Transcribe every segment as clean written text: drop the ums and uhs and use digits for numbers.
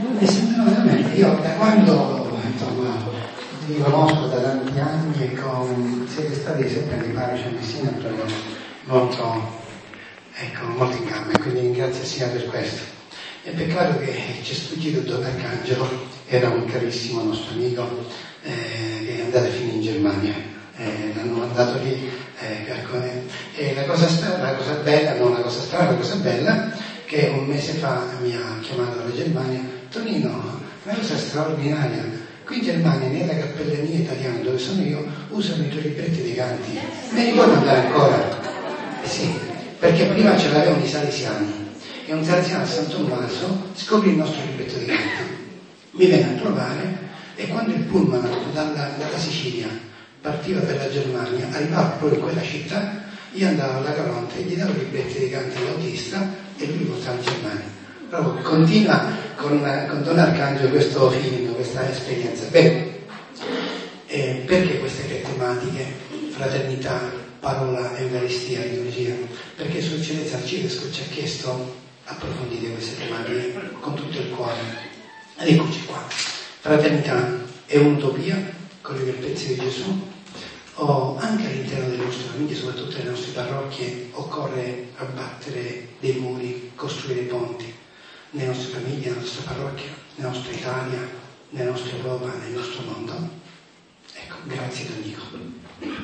No, veramente, io da quando insomma vi conosco da tanti anni e siete stati sempre nei parroci a Messina proprio molto in gamba, quindi ringrazio il Signore per questo. È peccato che ci è sfuggito Don Arcangelo, era un carissimo nostro amico che è andato fino in Germania, l'hanno mandato lì, e la cosa bella, non una cosa strana, la cosa bella, che un mese fa mi ha chiamato dalla Germania: Tonino, una cosa straordinaria, qui in Germania nella cappelleria italiana dove sono io usano i tuoi libretti dei canti, me li puoi mandare ancora? Sì, perché prima ce l'avevano i salesiani e un salesiano a San Tommaso scoprì il nostro libretto dei canti, mi venne a trovare, e quando il pullman dalla Sicilia partiva per la Germania, arrivava proprio in quella città, io andavo alla Caronte e gli davo i libretti dei canti all'autista e lui portava in Germania. Proprio continua con Don Arcangelo questo feeling, questa esperienza. Bene, perché queste tre tematiche? Fraternità, parola, Eucaristia, liturgia. Perché Sua Eccellenza Arcivescovo ci ha chiesto: approfondite queste tematiche con tutto il cuore. Ed eccoci qua. Fraternità è un'utopia con le verpezze di Gesù, o anche all'interno delle nostre famiglie, soprattutto nelle nostre parrocchie, occorre abbattere dei muri, costruire ponti nelle nostre famiglie, nella nostra parrocchia, nella nostra Italia, nella nostra Europa, nel nostro mondo? Ecco, grazie Don Nico.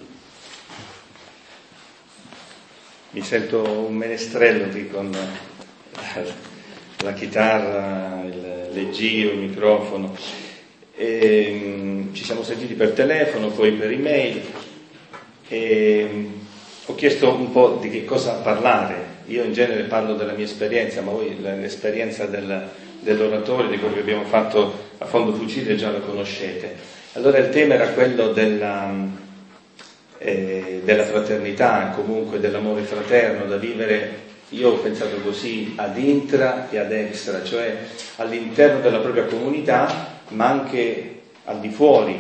Mi sento un menestrello qui con la chitarra, il leggio, il microfono. Ci siamo sentiti per telefono, poi per email, e ho chiesto un po' di che cosa parlare. Io in genere parlo della mia esperienza, ma voi l'esperienza dell'oratorio, di quello che abbiamo fatto a Fondo Fucile, già la conoscete. Allora il tema era quello della fraternità, comunque dell'amore fraterno da vivere. Io ho pensato così, ad intra e ad extra, cioè all'interno della propria comunità, ma anche al di fuori,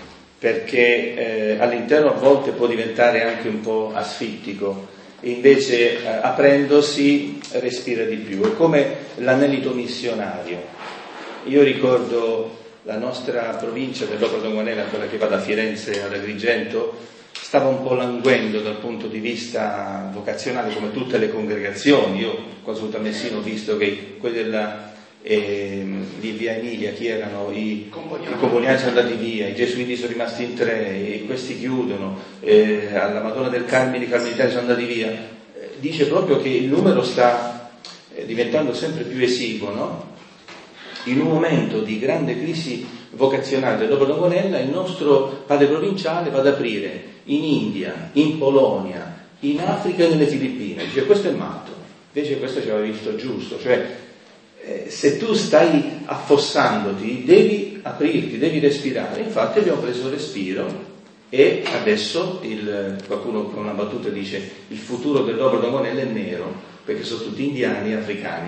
perché all'interno a volte può diventare anche un po' asfittico, e invece aprendosi respira di più. È come l'anelito missionario. Io ricordo la nostra provincia dell'Opera Domonella, quella che va da Firenze ad Agrigento, stava un po' languendo dal punto di vista vocazionale, come tutte le congregazioni. Io quando sono venuto a Messina ho visto che quelli di via Emilia, chi erano? I Componiani sono andati via, i Gesuiti sono rimasti in 3, e questi chiudono, alla Madonna del Carmine i Carmelitani sono andati via. Dice proprio che il numero sta diventando sempre più esiguo, no? In un momento di grande crisi vocazionale dell'Opera Domonella, il nostro padre provinciale va ad aprire in India, in Polonia, in Africa e nelle Filippine. Dice: questo è matto. Invece questo ci aveva visto giusto, cioè se tu stai affossandoti devi aprirti, devi respirare. Infatti abbiamo preso respiro, e adesso qualcuno con una battuta dice: il futuro dell'Opera Domonella è nero, perché sono tutti indiani e africani.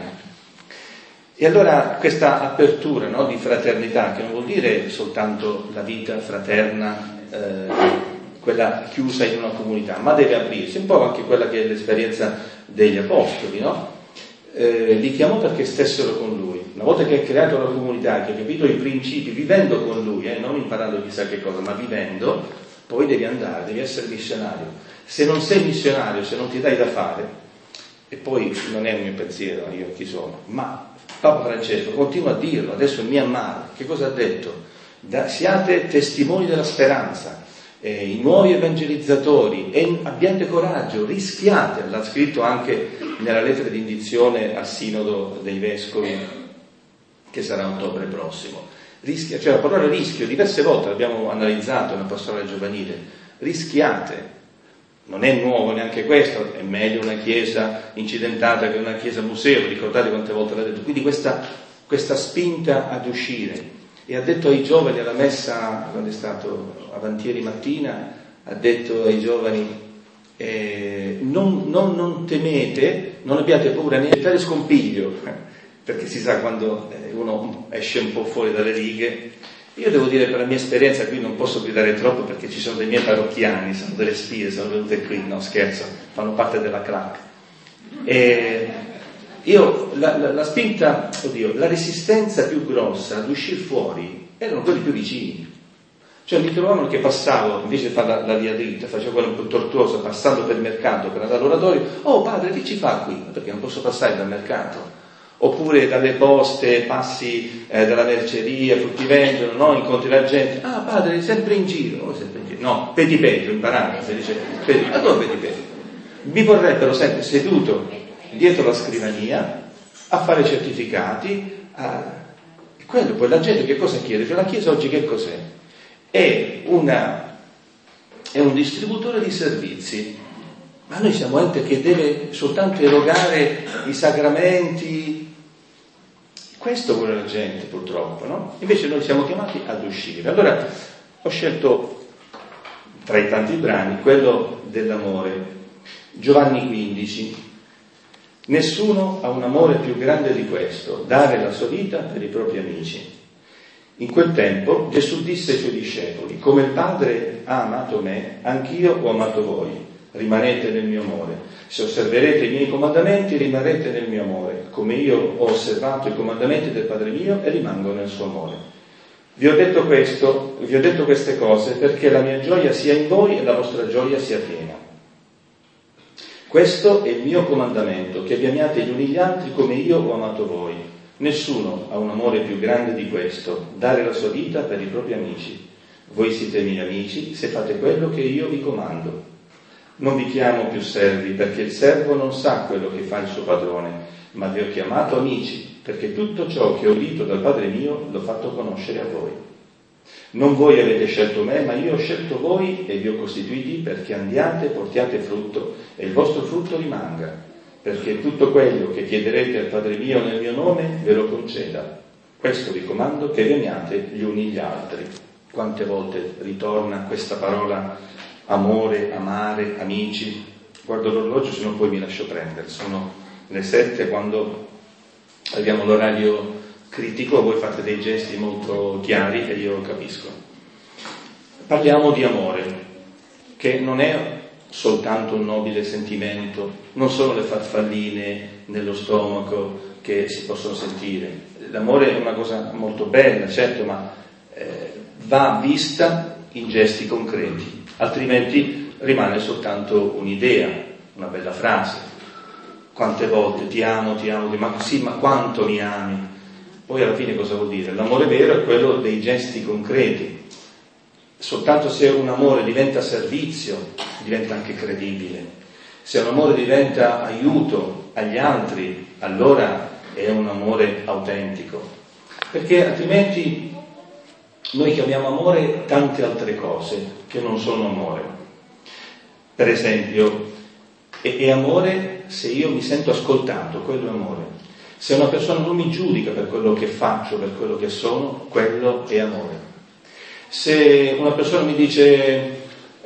E allora questa apertura, no, di fraternità, che non vuol dire soltanto la vita fraterna, quella chiusa in una comunità, ma deve aprirsi, un po' anche quella che è l'esperienza degli apostoli, no? Li chiamò perché stessero con lui. Una volta che hai creato la comunità, che hai capito i principi, vivendo con lui, non imparando chissà che cosa, ma vivendo, poi devi andare, devi essere missionario. Se non sei missionario, se non ti dai da fare, e poi non è un mio pensiero, io chi sono, ma Papa Francesco continua a dirlo, adesso in Myanmar, che cosa ha detto? Siate testimoni della speranza, i nuovi evangelizzatori, e abbiate coraggio, rischiate, l'ha scritto anche nella lettera di indizione al Sinodo dei Vescovi, che sarà a ottobre prossimo. Rischia, cioè la parola rischio, diverse volte l'abbiamo analizzato nella pastorale giovanile. Rischiate, non è nuovo neanche questo, è meglio una chiesa incidentata che una chiesa museo, ricordate quante volte l'ha detto. Quindi questa spinta ad uscire. E ha detto ai giovani alla messa, quando è stato avantieri mattina, ha detto ai giovani: non temete, non abbiate paura, né tale scompiglio, perché si sa quando uno esce un po' fuori dalle righe. Io devo dire, per la mia esperienza, qui non posso gridare troppo perché ci sono dei miei parrocchiani, sono delle spie, sono venute qui, no scherzo, fanno parte della CLAC. La spinta, la resistenza più grossa ad uscire fuori erano quelli più vicini. Cioè mi trovavano che passavo, invece di fare la via dritta, facevo quella un po' tortuosa, passando per il mercato per andare all'oratorio. Oh padre, che ci fa qui? Perché non posso passare dal mercato. Oppure dalle poste, passi dalla merceria, tutti vendono, no? Incontri la gente. Ah padre, sempre in giro. No, petipetto, imparate, si dice. Ma dove petipetto? Mi vorrebbero sempre seduto dietro la scrivania a fare certificati. Quello, poi la gente che cosa chiede? Cioè, la Chiesa oggi che cos'è? È un distributore di servizi, ma noi siamo gente che deve soltanto erogare i sacramenti. Questo vuole la gente, purtroppo, no? Invece noi siamo chiamati ad uscire. Allora ho scelto tra i tanti brani quello dell'amore. Giovanni 15. Nessuno ha un amore più grande di questo, dare la sua vita per i propri amici. In quel tempo Gesù disse ai suoi discepoli: come il Padre ha amato me, anch'io ho amato voi, rimanete nel mio amore. Se osserverete i miei comandamenti, rimarrete nel mio amore, come io ho osservato i comandamenti del Padre mio e rimango nel suo amore. Vi ho detto queste cose perché la mia gioia sia in voi e la vostra gioia sia piena. Questo è il mio comandamento, che vi amiate gli uni gli altri come io ho amato voi. Nessuno ha un amore più grande di questo, dare la sua vita per i propri amici. Voi siete miei amici se fate quello che io vi comando. Non vi chiamo più servi, perché il servo non sa quello che fa il suo padrone, ma vi ho chiamato amici, perché tutto ciò che ho udito dal Padre mio l'ho fatto conoscere a voi. Non voi avete scelto me, ma io ho scelto voi e vi ho costituiti perché andiate, portiate frutto e il vostro frutto rimanga, perché tutto quello che chiederete al Padre mio nel mio nome ve lo conceda. Questo vi comando, che vi amiate gli uni gli altri. Quante volte ritorna questa parola amore, amare, amici? Guardo l'orologio, se no poi mi lascio prendere. Sono le 7, quando abbiamo l'orario critico, voi fate dei gesti molto chiari e io capisco. Parliamo di amore, che non è soltanto un nobile sentimento, non sono le farfalline nello stomaco che si possono sentire. L'amore è una cosa molto bella, certo, ma va vista in gesti concreti, altrimenti rimane soltanto un'idea, una bella frase. Quante volte ti amo, ma sì, ma quanto mi ami? Poi alla fine cosa vuol dire? L'amore vero è quello dei gesti concreti. Soltanto se un amore diventa servizio, diventa anche credibile. Se un amore diventa aiuto agli altri, allora è un amore autentico. Perché altrimenti noi chiamiamo amore tante altre cose che non sono amore. Per esempio, è amore se io mi sento ascoltato, quello è amore. Se una persona non mi giudica per quello che faccio, per quello che sono, quello è amore. Se una persona mi dice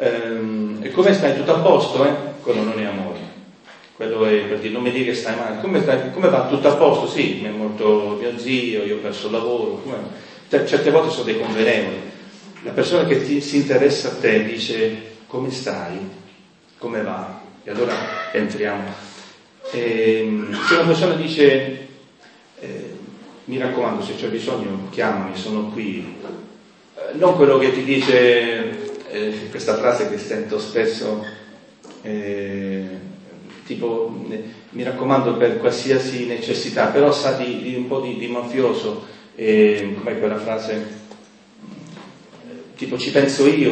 e come stai, tutto a posto? Quello non è amore. Quello è per dire non mi dire che stai male. Come va? Tutto a posto? Sì, mi è morto mio zio, io ho perso il lavoro. Certe volte sono dei convenevoli. La persona che si interessa a te dice come stai? Come va? E allora entriamo. Se una persona dice mi raccomando, se c'è bisogno chiamami, sono qui, non quello che ti dice questa frase che sento spesso, tipo mi raccomando per qualsiasi necessità, però sa di un po' di mafioso, com'è quella frase, tipo ci penso io,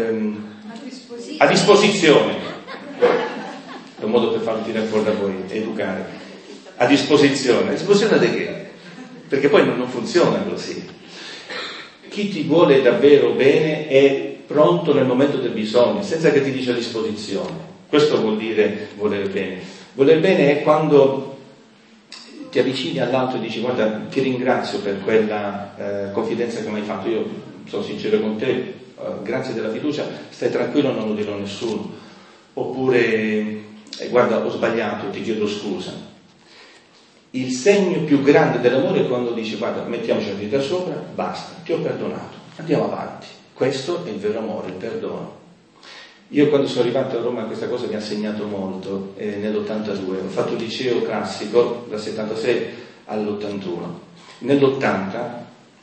a disposizione. È un modo per farlo tirare fuori da voi, educare. A disposizione. A disposizione di che? Perché poi non funziona così. Chi ti vuole davvero bene è pronto nel momento del bisogno, senza che ti dice a disposizione. Questo vuol dire voler bene. Voler bene è quando ti avvicini all'altro e dici guarda, ti ringrazio per quella confidenza che mi hai fatto, io sono sincero con te, grazie della fiducia, stai tranquillo, non lo dirò a nessuno. Oppure guarda, ho sbagliato, ti chiedo scusa. Il segno più grande dell'amore è quando dici guarda, mettiamoci la dita sopra, basta, ti ho perdonato, andiamo avanti. Questo è il vero amore, il perdono. Io quando sono arrivato a Roma questa cosa mi ha segnato molto, nell'82, ho fatto il liceo classico dal 76 all'81. Nell'80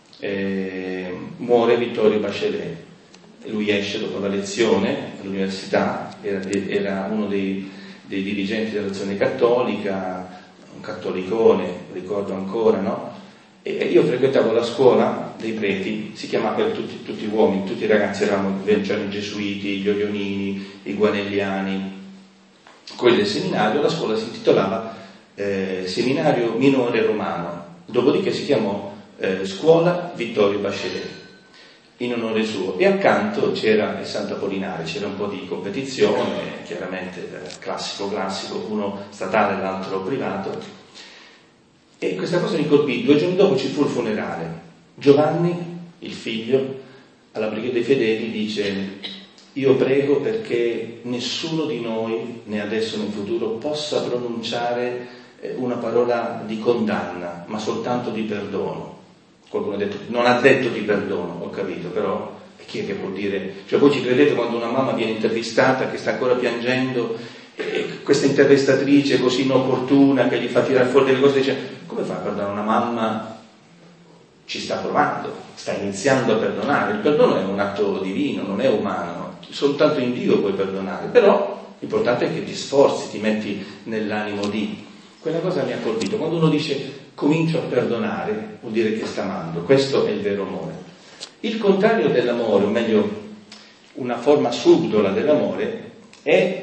muore Vittorio Bachelet, lui esce dopo la lezione all'università, era uno dei dirigenti dell'Azione Cattolica, un cattolicone, ricordo ancora, no? E io frequentavo la scuola dei preti, si chiamava tutti uomini, tutti i ragazzi c'erano i gesuiti, gli orionini, i guanelliani, quelli del seminario. La scuola si intitolava Seminario Minore Romano, dopodiché si chiamò Scuola Vittorio Bachelet in onore suo, e accanto c'era il Sant'Apollinare, c'era un po' di competizione, chiaramente classico, uno statale e l'altro privato, e questa cosa mi colpì. 2 giorni dopo ci fu il funerale. Giovanni, il figlio, alla preghiera dei fedeli dice: io prego perché nessuno di noi, né adesso né in futuro, possa pronunciare una parola di condanna, ma soltanto di perdono. Qualcuno ha detto, non ha detto di perdono, ho capito, però chi è che può dire? Cioè, voi ci credete quando una mamma viene intervistata che sta ancora piangendo, e questa intervistatrice così inopportuna che gli fa tirare fuori delle cose, dice: come fa a perdonare una mamma? Ci sta provando, sta iniziando a perdonare. Il perdono è un atto divino, non è umano, no? Soltanto in Dio puoi perdonare, però l'importante è che ti sforzi, ti metti nell'animo di. Quella cosa mi ha colpito. Quando uno dice comincio a perdonare, vuol dire che sta amando. Questo è il vero amore. Il contrario dell'amore, o meglio una forma subdola dell'amore, è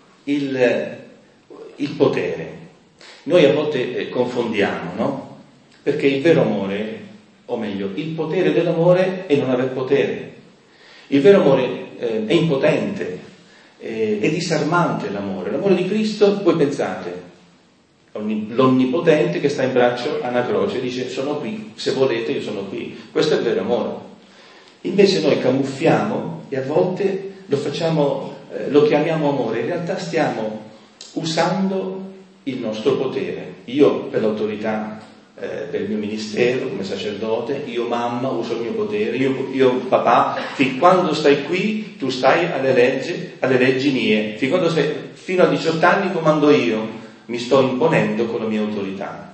il potere. Noi a volte confondiamo, no? Perché il vero amore, o meglio, il potere dell'amore è non aver potere. Il vero amore è impotente, è disarmante l'amore. L'amore di Cristo, voi pensate, l'onnipotente che sta in braccio a una croce, dice: sono qui, se volete io sono qui. Questo è il vero amore. Invece noi camuffiamo e a volte lo facciamo, lo chiamiamo amore, in realtà stiamo usando il nostro potere. Io per l'autorità, per il mio ministero come sacerdote, io mamma uso il mio potere, io papà, fin quando stai qui tu stai alle leggi mie, fino a 18 anni comando io, mi sto imponendo con la mia autorità.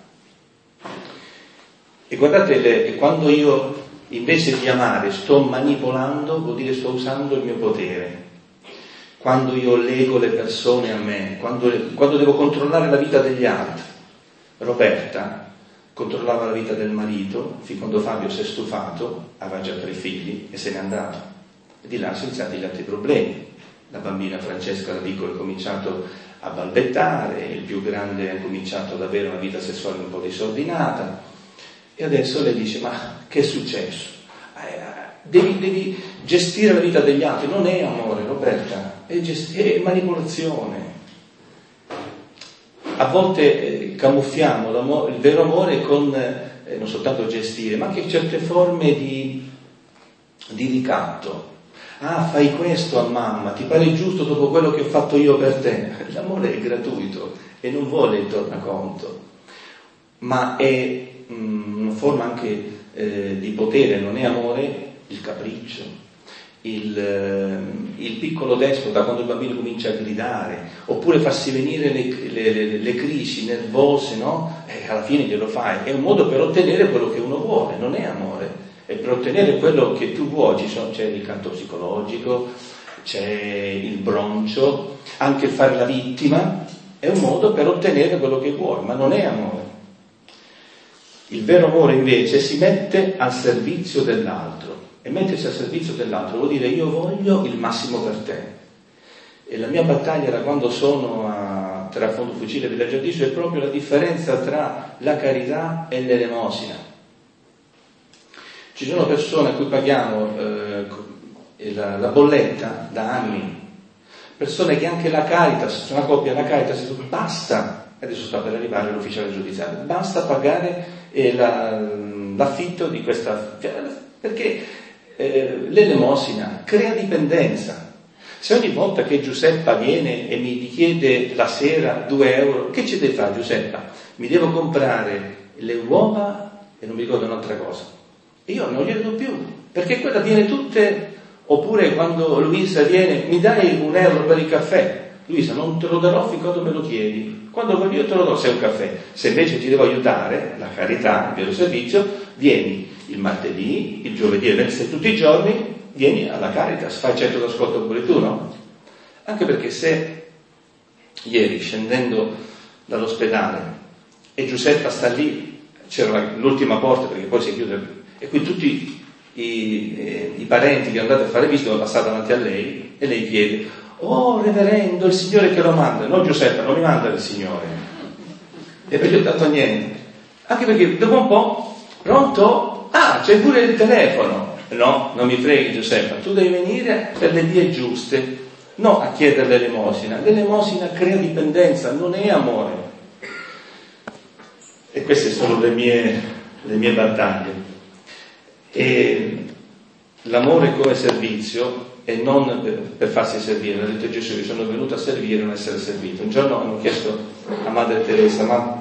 E guardate, quando io invece di amare sto manipolando, vuol dire sto usando il mio potere. Quando io lego le persone a me, quando devo controllare la vita degli altri. Roberta controllava la vita del marito, fin quando Fabio si è stufato, aveva già 3 figli e se n'è andato. E di là sono iniziati gli altri problemi. La bambina Francesca, da piccola, ha cominciato a balbettare, il più grande ha cominciato ad avere una vita sessuale un po' disordinata, e adesso lei dice: ma che è successo? Devi gestire la vita degli altri. Non è amore, Roberta, è manipolazione. A volte camuffiamo il vero amore con non soltanto gestire, ma anche certe forme di ricatto. Ah, fai questo a mamma, ti pare giusto dopo quello che ho fatto io per te? L'amore è gratuito e non vuole il tornaconto, ma è una forma anche di potere. Non è amore il capriccio, il piccolo despota, quando il bambino comincia a gridare, oppure farsi venire le crisi nervose, no? E alla fine glielo fai. È un modo per ottenere quello che uno vuole, non è amore. E per ottenere quello che tu vuoi c'è il canto psicologico, c'è il broncio, anche il fare la vittima è un modo per ottenere quello che vuoi, ma non è amore. Il vero amore invece si mette al servizio dell'altro, e mettersi al servizio dell'altro vuol dire: io voglio il massimo per te. E la mia battaglia da quando sono a Terrafondo Fucile Villaggio Adige è proprio la differenza tra la carità e l'elemosina. Ci sono persone a cui paghiamo la bolletta da anni, persone che anche la Caritas, una coppia della Caritas, basta, adesso sta per arrivare l'ufficiale giudiziario, basta pagare l'affitto di questa, perché l'elemosina crea dipendenza. Se ogni volta che Giuseppa viene e mi richiede la sera 2 euro, che ci deve fare Giuseppa? Mi devo comprare le uova e non mi ricordo un'altra cosa. Io non glielo do più, perché quella viene tutte Oppure quando Luisa viene, mi dai €1 per il caffè? Luisa, non te lo darò fin quando me lo chiedi. Quando voglio io te lo do, se è un caffè. Se invece ti devo aiutare, la carità, il vero servizio, vieni il martedì, il giovedì e il venerdì, tutti i giorni, vieni alla Caritas, fai centro d'ascolto pure tu, no? Anche perché se ieri, scendendo dall'ospedale, e Giuseppa sta lì, c'era l'ultima porta perché poi si chiude, e qui tutti i parenti che andate a fare visita sono passati davanti a lei, e lei chiede: oh reverendo, il Signore che lo manda. No, Giuseppa, non mi manda il Signore. E poi gli ho dato niente. Anche perché dopo un po', pronto? Ah, c'è pure il telefono. No, non mi freghi Giuseppa, tu devi venire per le vie giuste, no a chiedere l'elemosina. L'elemosina crea dipendenza, non è amore. E queste sono le mie battaglie. E l'amore come servizio e non per farsi servire. Ha detto Gesù: io sono venuto a servire e non essere servito. Un giorno hanno chiesto a Madre Teresa: ma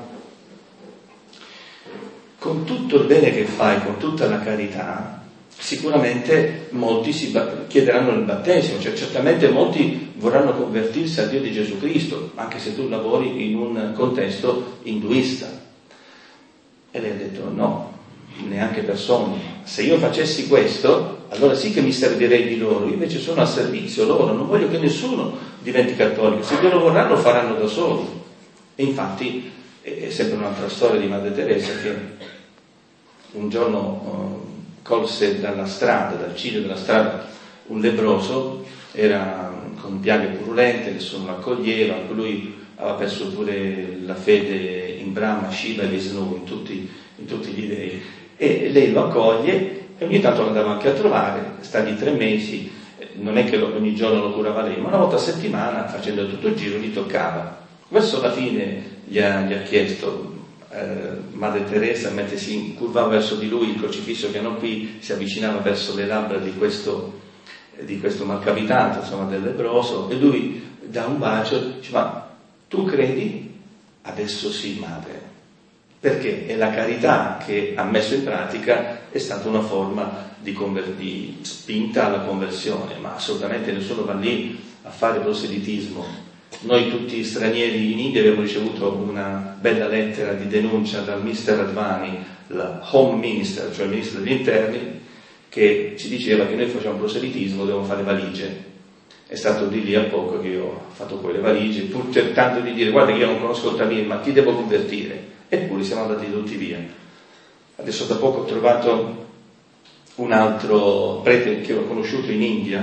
con tutto il bene che fai, con tutta la carità, sicuramente molti chiederanno il battesimo, cioè certamente molti vorranno convertirsi al Dio di Gesù Cristo, anche se tu lavori in un contesto induista. E lei ha detto: no, neanche per sogno. Se io facessi questo, allora sì che mi servirei di loro. Io invece sono a servizio loro, non voglio che nessuno diventi cattolico. Se Dio lo vorrà, lo faranno da soli. E infatti è sempre un'altra storia di Madre Teresa, che un giorno colse dalla strada, dal ciglio della strada, un lebbroso, era con piaghe purulente, nessuno lo accoglieva, lui aveva perso pure la fede in Brahma, Shiva e Vishnu, in tutti gli dei, e lei lo accoglie e ogni tanto lo andava anche a trovare, stagli 3 mesi, non è che ogni giorno lo curava lei, ma una volta a settimana, facendo tutto il giro, gli toccava. Verso la fine gli ha chiesto: Madre Teresa, mentre si curvava verso di lui, il crocifisso che hanno qui si avvicinava verso le labbra di questo malcapitato, insomma, del lebbroso, e lui dà un bacio, dice: ma tu credi? Adesso sì, madre. Perché è la carità che ha messo in pratica, è stata una forma di spinta alla conversione, ma assolutamente nessuno va lì a fare proselitismo. Noi tutti stranieri in India abbiamo ricevuto una bella lettera di denuncia dal Mr. Advani, il Home Minister, cioè il ministro degli interni, che ci diceva che noi facciamo proselitismo, dobbiamo fare valigie. È stato di lì a poco che io ho fatto quelle valigie, pur tentando di dire: guarda che io non conosco il Tamil, ma ti devo convertire. Eppure siamo andati tutti via. Adesso da poco ho trovato un altro prete che ho conosciuto in India,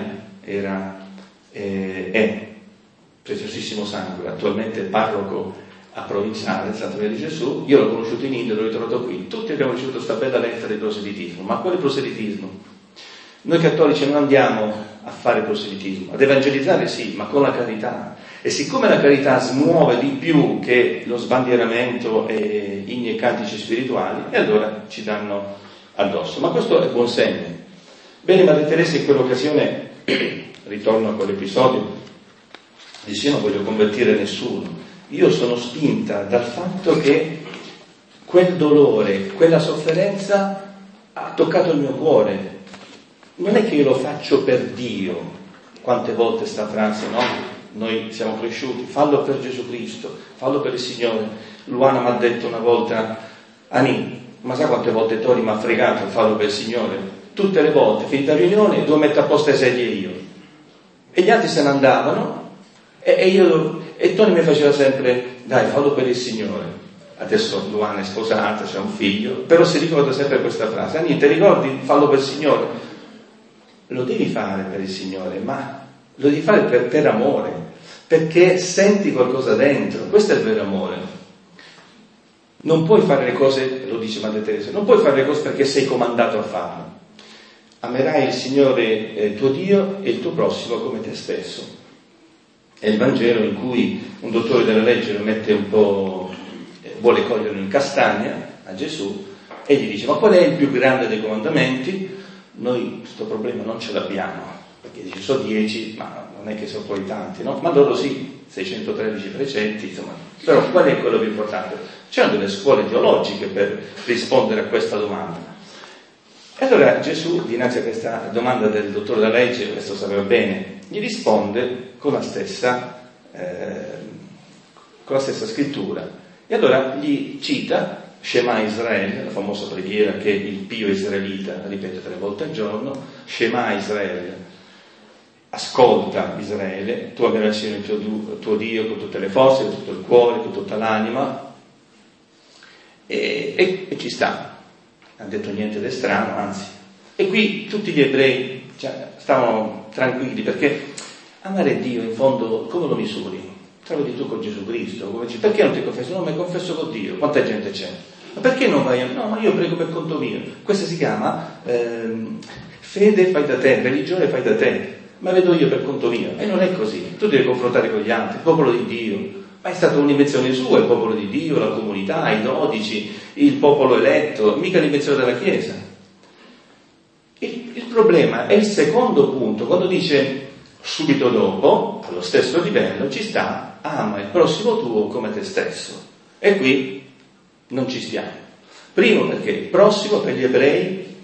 è Preziosissimo Sangue, attualmente parroco a provinciale, Santa Maria di Gesù. Io l'ho conosciuto in India, l'ho ritrovato qui. Tutti abbiamo ricevuto questa bella lettera di proselitismo. Ma quale proselitismo? Noi cattolici non andiamo a fare proselitismo, ad evangelizzare sì, ma con la carità. E siccome la carità smuove di più che lo sbandieramento e inni e cantici spirituali, e allora ci danno addosso. Ma questo è buon segno. Bene, Madre Teresa in quell'occasione, ritorno a quell'episodio, dice: io non voglio convertire nessuno, io sono spinta dal fatto che quel dolore, quella sofferenza ha toccato il mio cuore. Non è che io lo faccio per Dio. Quante volte sta frase, no? Noi siamo cresciuti: fallo per Gesù Cristo, fallo per il Signore. Luana mi ha detto una volta: Ani, ma sai quante volte Tori mi ha fregato, fallo per il Signore? Tutte le volte, finita riunione, devo mettere a posto le sedie io. E gli altri se ne andavano, e Tony mi faceva sempre: dai, fallo per il Signore. Adesso Luana è sposata, c'è un figlio, però si ricorda sempre questa frase: Ani, ti ricordi? Fallo per il Signore. Lo devi fare per il Signore, ma lo devi fare per amore, perché senti qualcosa dentro. Questo è il vero amore. Non puoi fare le cose, lo dice Madre Teresa, non puoi fare le cose perché sei comandato a farlo. Amerai il Signore tuo Dio e il tuo prossimo come te stesso. È il Vangelo in cui un dottore della legge lo mette un po', vuole coglierlo in castagna a Gesù e gli dice: ma qual è il più grande dei comandamenti? Noi questo problema non ce l'abbiamo, perché dice: sono 10, ma non è che sono poi tanti, no? Ma loro sì, 613 precetti, insomma. Però qual è quello più importante? C'erano delle scuole teologiche per rispondere a questa domanda. E allora Gesù, dinanzi a questa domanda del dottore della legge, questo sapeva bene, gli risponde con la stessa scrittura. E allora gli cita Shema Israele, la famosa preghiera che il pio israelita ripete 3 volte al giorno. Shema Israele, ascolta Israele, tu amerai il tuo Dio con tutte le forze, con tutto il cuore, con tutta l'anima, e ci sta, non ha detto niente di strano, anzi. E qui tutti gli ebrei stavano tranquilli, perché amare Dio in fondo come lo misuri? Te lo vedi tu con Gesù Cristo, come dici, perché non ti confesso? No, mi confesso con Dio. Quanta gente c'è? Ma perché non vai? No, ma io prego per conto mio. Questa si chiama fede fai da te, religione fai da te, ma vedo io per conto mio. E non è così. Tu devi confrontare con gli altri, il popolo di Dio. Ma è stata un'invenzione sua il popolo di Dio, la comunità, i 12, il popolo eletto, mica l'invenzione della Chiesa. Il problema è il secondo punto, quando dice subito dopo, allo stesso livello, ci sta: ama il prossimo tuo come te stesso. E qui non ci stiamo. Primo, perché il prossimo per gli ebrei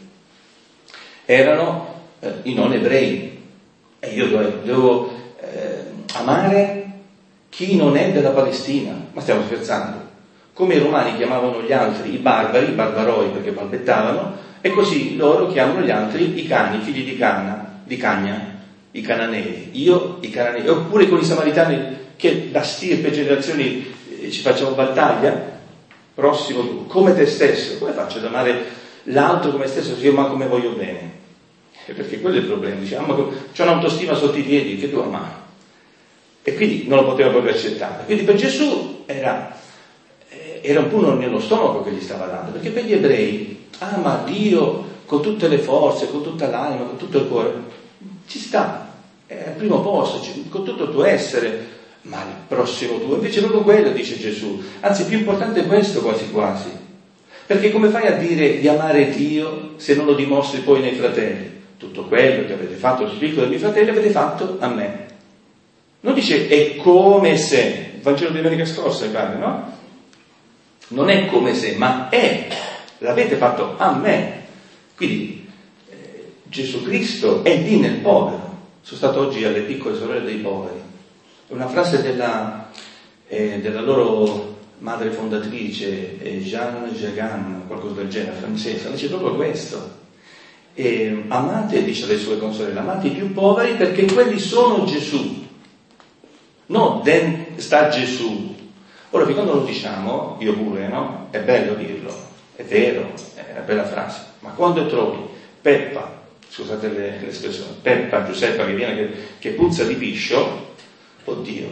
erano i non ebrei, e io devo amare chi non è della Palestina. Ma stiamo scherzando? Come i romani chiamavano gli altri i barbari, i barbaroi, perché balbettavano, e così loro chiamano gli altri i cani, figli di Cagna, i cananei. Io i cananei, oppure con i samaritani, che da stirpe generazioni ci facciamo battaglia. Prossimo tu, come te stesso. Come faccio ad amare l'altro come stesso se io ma come voglio bene? Perché quello è il problema. Diciamo, c'è un'autostima sotto i piedi che tu ami, e quindi non lo poteva proprio accettare. Quindi per Gesù era un pugno nello stomaco che gli stava dando, perché per gli ebrei ama Dio con tutte le forze, con tutta l'anima, con tutto il cuore, ci sta, è al primo posto, con tutto il tuo essere. Ma il prossimo tuo, invece proprio quello, dice Gesù, anzi più importante è questo quasi quasi, perché come fai a dire di amare Dio se non lo dimostri poi nei fratelli? Tutto quello che avete fatto al piccolo dei miei fratelli avete fatto a me. Non dice è come se, il Vangelo di domenica scorsa mi pare, no? Non è come se, ma è, l'avete fatto a me. Quindi Gesù Cristo è lì nel povero. Sono stato oggi alle piccole sorelle dei poveri. Una frase della loro madre fondatrice, Jeanne Jagan, qualcosa del genere, francese, dice proprio questo. Amate, dice alle sue consorelle, amate i più poveri perché quelli sono Gesù. No, sta Gesù. Ora, quando lo diciamo, io pure, no? È bello dirlo, è vero, è una bella frase, ma quando trovi Peppa, scusate l'espressione, Peppa, Giuseppa che viene che puzza di piscio, oddio,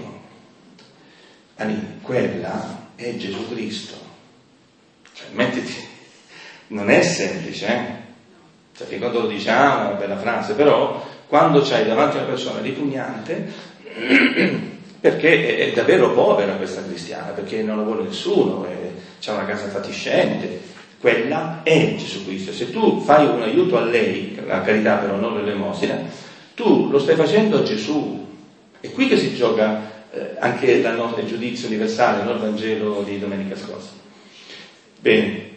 quella è Gesù Cristo. Cioè, mettiti, non è semplice, Cioè, che quando lo diciamo è una bella frase, però quando c'hai davanti una persona ripugnante, perché è davvero povera questa cristiana, perché non la vuole nessuno, c'ha una casa fatiscente, quella è Gesù Cristo. Se tu fai un aiuto a lei, la carità però non l'elemosina, tu lo stai facendo a Gesù. È qui che si gioca anche il giudizio universale, non il Vangelo di domenica scorsa. Bene.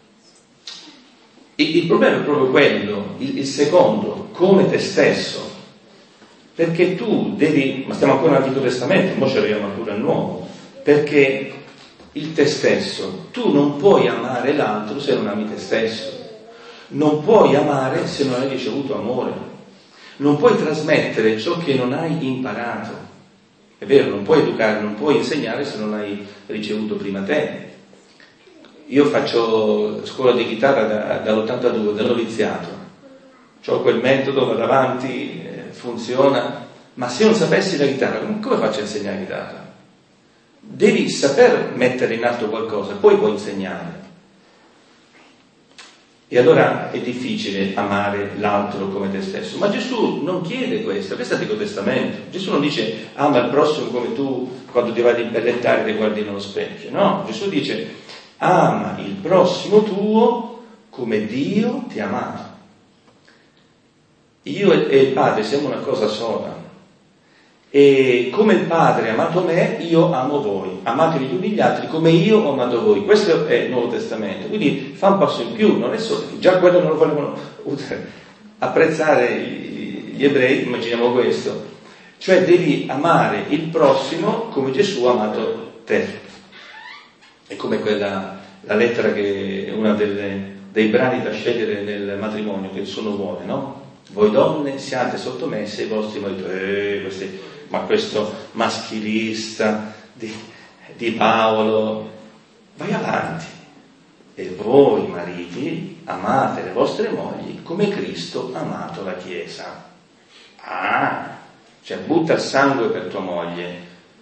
Il problema è proprio quello, il secondo, come te stesso. Perché tu devi, ma stiamo ancora nell'Antico Testamento, ora ci arriviamo ancora al Nuovo, perché il te stesso, tu non puoi amare l'altro se non ami te stesso, non puoi amare se non hai ricevuto amore, non puoi trasmettere ciò che non hai imparato, è vero, non puoi educare, non puoi insegnare se non hai ricevuto prima te. Io faccio scuola di chitarra dall'82, dal noviziato, ho quel metodo, vado avanti, funziona, ma se non sapessi la chitarra, come faccio a insegnare la chitarra? Devi saper mettere in atto qualcosa, poi puoi insegnare. E allora è difficile amare l'altro come te stesso. Ma Gesù non chiede questo è l'Antico Testamento. Gesù non dice ama il prossimo come tu quando ti vai ad imbellettare ti guardi nello specchio. No, Gesù dice ama il prossimo tuo come Dio ti ha amato. Io e il Padre siamo una cosa sola. E come il Padre ha amato me, io amo voi. Amatevi gli uni gli altri come io ho amato voi. Questo è il Nuovo Testamento. Quindi fa un passo in più, non è solo, già quello non lo volevano apprezzare gli ebrei, immaginiamo questo. Cioè devi amare il prossimo come Gesù ha amato te. È come la lettera che è una dei brani da scegliere nel matrimonio, che il suono vuole, no? Voi donne siate sottomesse ai vostri mariti. Ma questo maschilista di Paolo, vai avanti. E voi mariti amate le vostre mogli come Cristo ha amato la Chiesa. Cioè butta il sangue per tua moglie,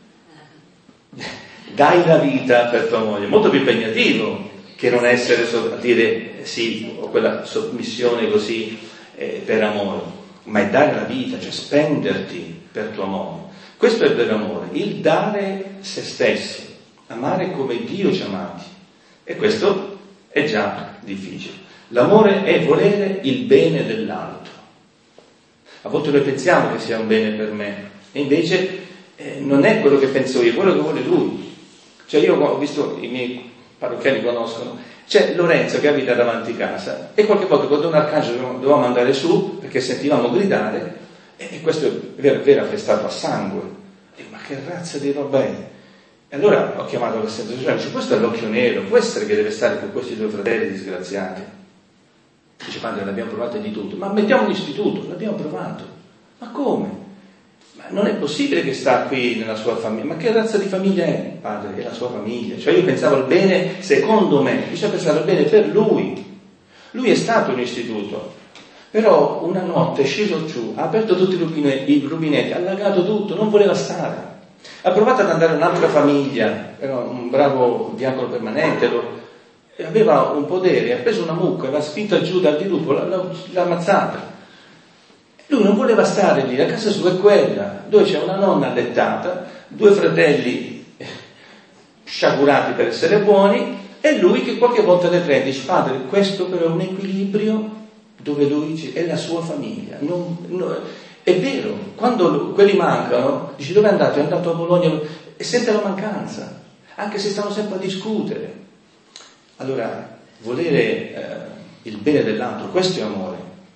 dai la vita per tua moglie, molto più impegnativo che non essere a dire sì, o quella sotmissione così per amore, ma è dare la vita, cioè spenderti per tua moglie. Questo è il vero amore, il dare se stessi, amare come Dio ci ha amati. E questo è già difficile. L'amore è volere il bene dell'altro. A volte noi pensiamo che sia un bene per me, e invece non è quello che penso io, è quello che vuole lui. Cioè io ho visto, i miei parrocchiani conoscono, c'è Lorenzo che abita davanti casa, e qualche volta quando un arcangelo dovevamo andare su, perché sentivamo gridare, e questo è vero affestato a sangue. Dico, ma che razza di roba è? E allora ho chiamato l'assistente sociale, dice, questo è l'occhio nero, può essere che deve stare con questi due fratelli disgraziati. Dice, padre, l'abbiamo provato di tutto, ma mettiamo un istituto, l'abbiamo provato. Ma come? Ma non è possibile che sta qui nella sua famiglia. Ma che razza di famiglia è, padre? È la sua famiglia. Cioè io pensavo al bene secondo me, bisogna pensare al bene per lui. Lui è stato un istituto. Però una notte è sceso giù, ha aperto tutti i rubinetti, ha allagato tutto, non voleva stare. Ha provato ad andare in un'altra famiglia, era un bravo diacono permanente, aveva un podere, ha preso una mucca, l'ha spinta giù dal dirupo, l'ha ammazzata. Lui non voleva stare lì, la casa sua è quella, dove c'è una nonna allettata, due fratelli sciagurati per essere buoni, e lui che qualche volta le prende, dice, padre, questo però è un equilibrio dove lui è la sua famiglia. È vero, quando quelli mancano, dice dove è andato? È andato a Bologna e sente la mancanza, anche se stanno sempre a discutere. Allora, volere il bene dell'altro, questo è amore.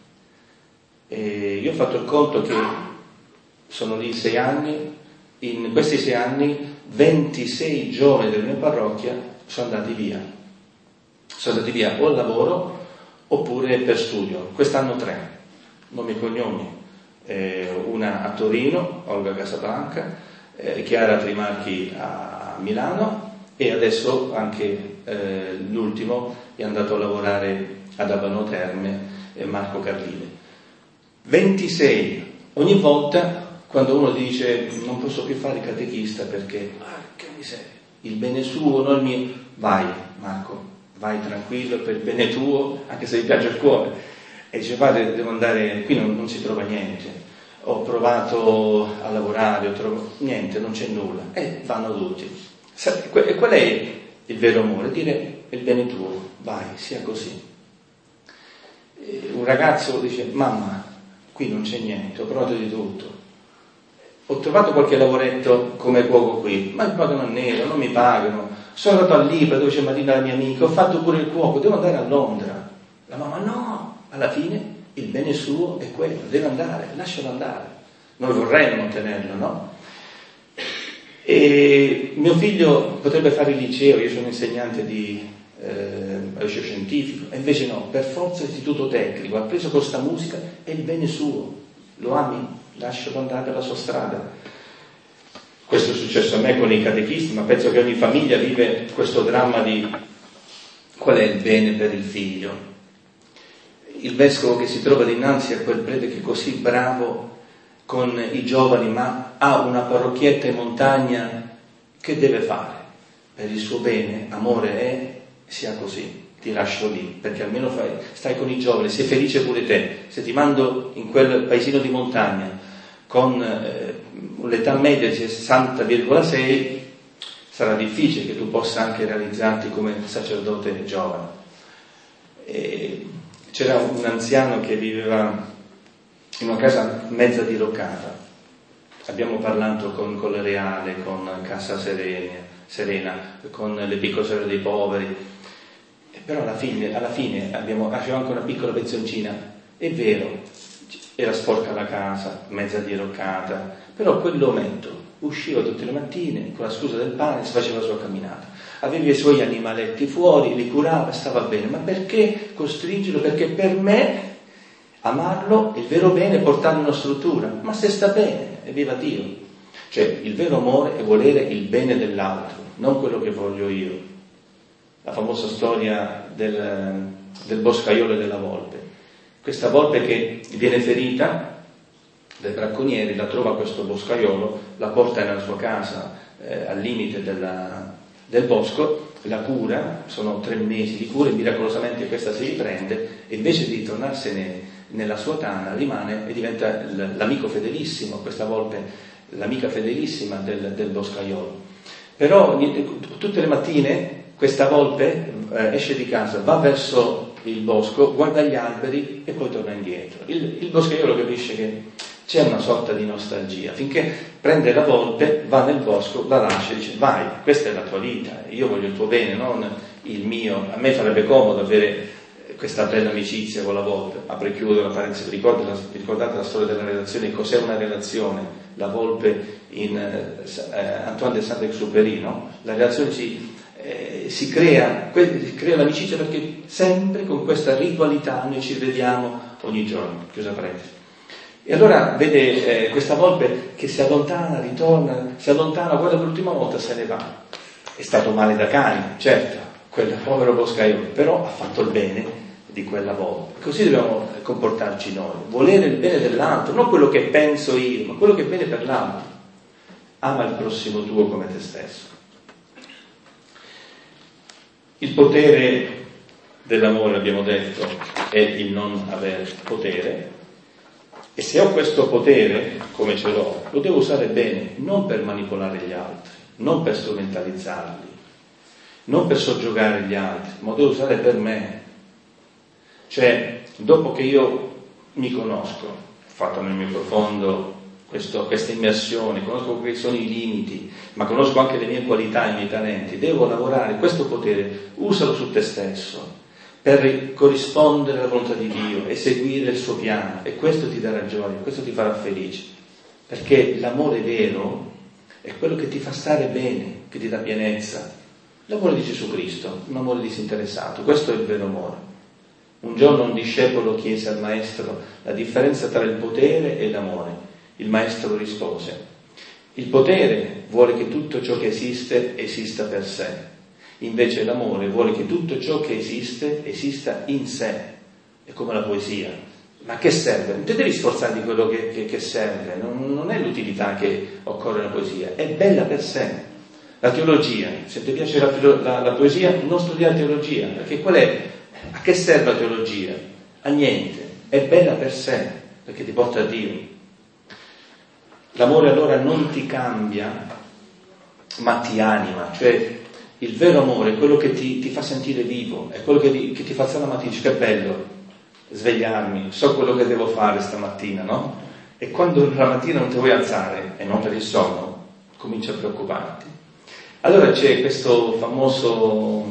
E io ho fatto il conto che sono lì 6 anni, in questi 6 anni 26 giovani della mia parrocchia sono andati via o al lavoro oppure per studio. Quest'anno 3, nomi e cognomi, una a Torino, Olga Casablanca, Chiara Trimarchi a Milano, e adesso anche l'ultimo è andato a lavorare ad Abano Terme, Marco Carlile. 26. Ogni volta quando uno dice non posso più fare catechista perché che miseria, il bene suo, non il mio, vai Marco, vai tranquillo per il bene tuo, anche se mi piace il cuore. E dice, padre, devo andare, qui non si trova niente, ho provato a lavorare, niente, non c'è nulla, e vanno tutti. E qual è il vero amore? Dire il bene tuo, vai, sia così. Un ragazzo dice, mamma, qui non c'è niente, ho provato di tutto, ho trovato qualche lavoretto come cuoco qui, ma mi pagano a nero, non mi pagano, sono andato all'Ibra dove c'è Marina la mia amica, ho fatto pure il cuoco, devo andare a Londra. La mamma, no, alla fine il bene suo è quello, deve andare, lascialo andare. Noi vorremmo tenerlo, no? E mio figlio potrebbe fare il liceo, io sono insegnante di liceo scientifico, e invece no, per forza istituto tecnico, ha preso questa musica, è il bene suo, lo ami, lascialo andare per la sua strada. Questo è successo a me con i catechisti, ma penso che ogni famiglia vive questo dramma di qual è il bene per il figlio. Il vescovo che si trova dinanzi a quel prete che è così bravo con i giovani, ma ha una parrocchietta in montagna, che deve fare? Per il suo bene, amore è, sia così, ti lascio lì, perché almeno stai con i giovani, sei felice pure te. Se ti mando in quel paesino di montagna con l'età media di 60,6, sarà difficile che tu possa anche realizzarti come sacerdote giovane. C'era un anziano che viveva in una casa mezza diroccata, abbiamo parlato con la Reale, con Casa Serena, con le piccole sorelle dei poveri, però alla fine facevamo anche una piccola pensioncina. È vero, era sporca la casa, mezza diroccata, però quell'ometto usciva tutte le mattine con la scusa del pane, si faceva la sua camminata, aveva i suoi animaletti fuori, li curava, stava bene. Ma perché costringerlo? Perché per me amarlo, il vero bene è portarlo in una struttura. Ma se sta bene, e viva Dio. Cioè, il vero amore è volere il bene dell'altro, non quello che voglio io. La famosa storia del boscaiolo e della volpe. Questa volpe che viene ferita dai bracconieri, la trova questo boscaiolo, la porta nella sua casa al limite del bosco, la cura, sono 3 mesi di cura e miracolosamente questa si riprende e invece di ritornarsene nella sua tana rimane e diventa l'amico fedelissimo, questa volpe, l'amica fedelissima del boscaiolo. Però tutte le mattine questa volpe esce di casa, va verso il bosco, guarda gli alberi e poi torna indietro. Il boscaiolo capisce che c'è una sorta di nostalgia, finché prende la volpe, va nel bosco, la lascia e dice: vai, questa è la tua vita, io voglio il tuo bene, non il mio. A me farebbe comodo avere questa bella amicizia con la volpe. Apro e chiudo la parentesi, ricordate la storia della relazione? Cos'è una relazione? La volpe in Antoine de Saint-Exupéry, no? La relazione si crea l'amicizia perché sempre con questa ritualità noi ci vediamo ogni giorno. Chiusa parentesi. E allora vede questa volpe che si allontana, ritorna, si allontana, guarda per l'ultima volta, se ne va. È stato male da cani, certo, quel povero boscaiolo, però ha fatto il bene di quella volpe. Così dobbiamo comportarci noi, volere il bene dell'altro, non quello che penso io, ma quello che è bene per l'altro. Ama il prossimo tuo come te stesso. Il potere dell'amore, abbiamo detto, è il non avere potere. E se ho questo potere, come ce l'ho, lo devo usare bene, non per manipolare gli altri, non per strumentalizzarli, non per soggiogare gli altri, ma lo devo usare per me. Cioè, dopo che io mi conosco, ho fatto nel mio profondo questa immersione, conosco quali sono i limiti, ma conosco anche le mie qualità e i miei talenti, devo lavorare, questo potere, usalo su te stesso, per corrispondere alla volontà di Dio e seguire il suo piano, e questo ti darà gioia, questo ti farà felice, perché l'amore vero è quello che ti fa stare bene, che ti dà pienezza. L'amore di Gesù Cristo, un amore disinteressato, questo è il vero amore. Un giorno un discepolo chiese al maestro la differenza tra il potere e l'amore. Il maestro rispose: il potere vuole che tutto ciò che esiste esista per sé. Invece l'amore vuole che tutto ciò che esiste esista in sé. È come la poesia. Ma che serve? Non ti devi sforzare di quello che serve, non è l'utilità che occorre nella poesia, è bella per sé. La teologia, se ti piace la poesia, non studiare teologia, perché a che serve la teologia? A niente, è bella per sé, perché ti porta a Dio. L'amore allora non ti cambia, ma ti anima, cioè il vero amore è quello che ti fa sentire vivo, è quello che ti fa alzare la mattina, dice: che bello svegliarmi, so quello che devo fare stamattina, no? E quando la mattina non ti vuoi alzare, e non per il sonno, comincia a preoccuparti. Allora c'è questo famoso,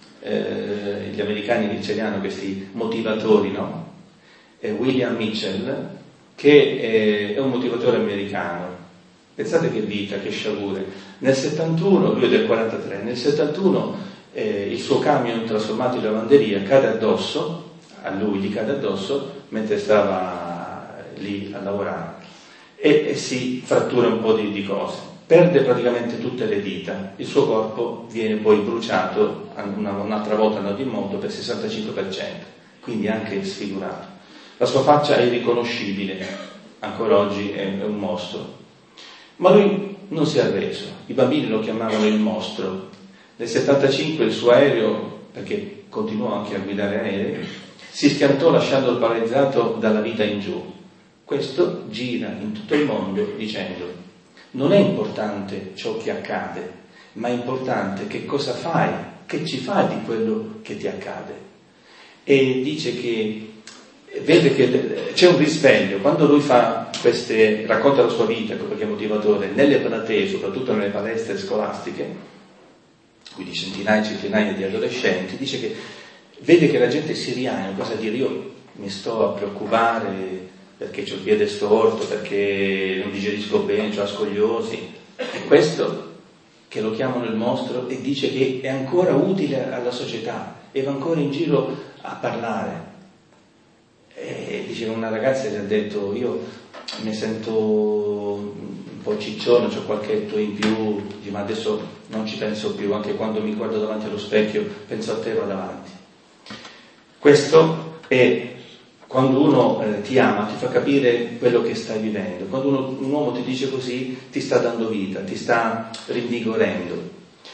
gli americani diceranno, questi motivatori, no? William Mitchell, che è un motivatore americano. Pensate che vita, che sciagure. Nel 71, lui è del 43, nel 71 il suo camion trasformato in lavanderia cade addosso, a lui gli cade addosso mentre stava lì a lavorare e si frattura un po' di cose, perde praticamente tutte le dita, il suo corpo viene poi bruciato un'altra volta andato in moto per 65%, quindi anche sfigurato. La sua faccia è irriconoscibile, ancora oggi è un mostro. Ma lui non si è arreso, i bambini lo chiamavano il mostro. Nel 75 il suo aereo, perché continuò anche a guidare aerei, si schiantò lasciando paralizzato dalla vita in giù. Questo gira in tutto il mondo dicendo: non è importante ciò che accade, ma è importante che cosa fai, che ci fai di quello che ti accade. E dice che vede che c'è un risveglio. Quando lui racconta la sua vita, ecco perché è motivatore, nelle platee, soprattutto nelle palestre scolastiche, quindi centinaia e centinaia di adolescenti, dice che vede che la gente si rianima, cosa dire, io mi sto a preoccupare perché c'ho il piede storto, perché non digerisco bene, c'ho la scoliosi, e questo che lo chiamano il mostro e dice che è ancora utile alla società e va ancora in giro a parlare. E dice, una ragazza gli ha detto, io mi sento un po' ciccione, c'ho qualche etto in più, dice, ma adesso non ci penso più, anche quando mi guardo davanti allo specchio penso a te, va davanti. Questo è quando uno ti ama, ti fa capire quello che stai vivendo. Quando un uomo ti dice così, ti sta dando vita, ti sta rinvigorendo.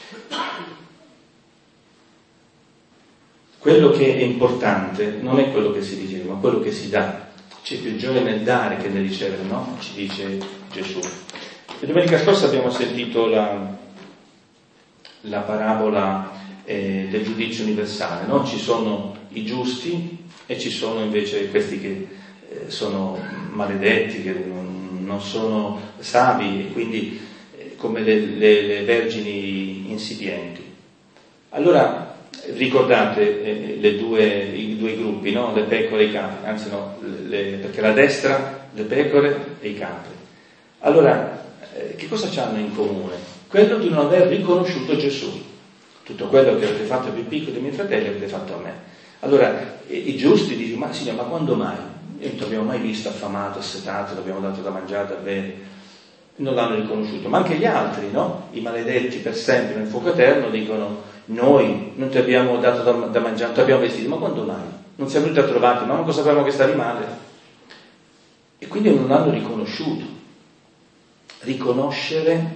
Quello che è importante non è quello che si riceve, ma quello che si dà. C'è più gioia nel dare che nel ricevere, no? Ci dice Gesù. E domenica scorsa abbiamo sentito la parabola del giudizio universale, no? Ci sono i giusti e ci sono invece questi che sono maledetti, che non sono savi, e quindi come le vergini insipienti. Allora ricordate i due gruppi, no? Le pecore e i capri, anzi no, perché la destra, le pecore e i capri. Allora, che cosa hanno in comune? Quello di non aver riconosciuto Gesù. Tutto quello che avete fatto ai più piccoli dei miei fratelli avete fatto a me. Allora, i giusti dicono, ma signore, ma quando mai? Non ti abbiamo mai visto affamato, assetato, ti abbiamo dato da mangiare, da bere. Non l'hanno riconosciuto. Ma anche gli altri, no? I maledetti per sempre nel fuoco eterno dicono, noi non ti abbiamo dato da mangiare, non ti abbiamo vestito, ma quando mai? Non siamo venuti a trovarti, ma non sapevamo che stavi male. E quindi non l'hanno riconosciuto. Riconoscere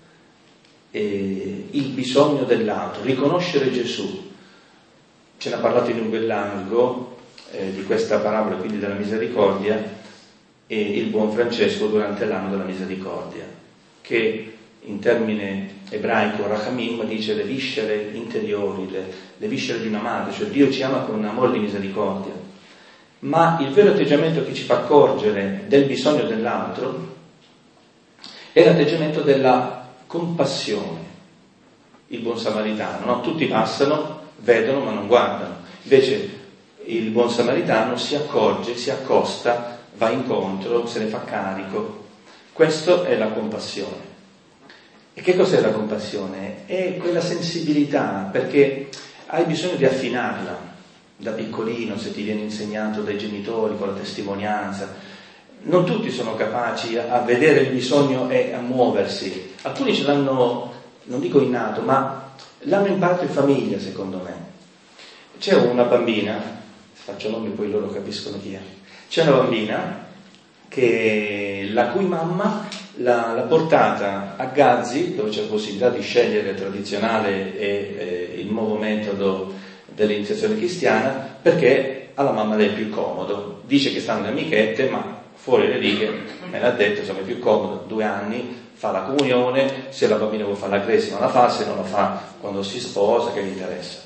il bisogno dell'altro, riconoscere Gesù. Ce ne ha parlato in lungo e largo di questa parabola, quindi della misericordia, e il buon Francesco durante l'anno della misericordia, che in termine ebraico rachamim dice le viscere interiori, le viscere di una madre, cioè Dio ci ama con un amore di misericordia. Ma il vero atteggiamento che ci fa accorgere del bisogno dell'altro è l'atteggiamento della compassione, il buon samaritano, no? Tutti passano, vedono ma non guardano, invece il buon samaritano si accorge, si accosta, va incontro, se ne fa carico. Questo è la compassione. E che cos'è la compassione? È quella sensibilità, perché hai bisogno di affinarla da piccolino, se ti viene insegnato dai genitori con la testimonianza. Non tutti sono capaci a vedere il bisogno e a muoversi. Alcuni ce l'hanno, non dico innato, ma l'hanno imparato in famiglia, secondo me. C'è una bambina, faccio nomi poi loro capiscono chi è. C'è una bambina la cui mamma l'ha portata a Gazzi, dove c'è la possibilità di scegliere il tradizionale e il nuovo metodo dell'iniziazione cristiana, perché alla mamma le è più comodo. Dice che stanno le amichette, ma fuori le righe me l'ha detto, insomma è più comodo, 2 anni, fa la comunione, se la bambina vuole fare la cresima la fa, se non la fa quando si sposa, che gli interessa.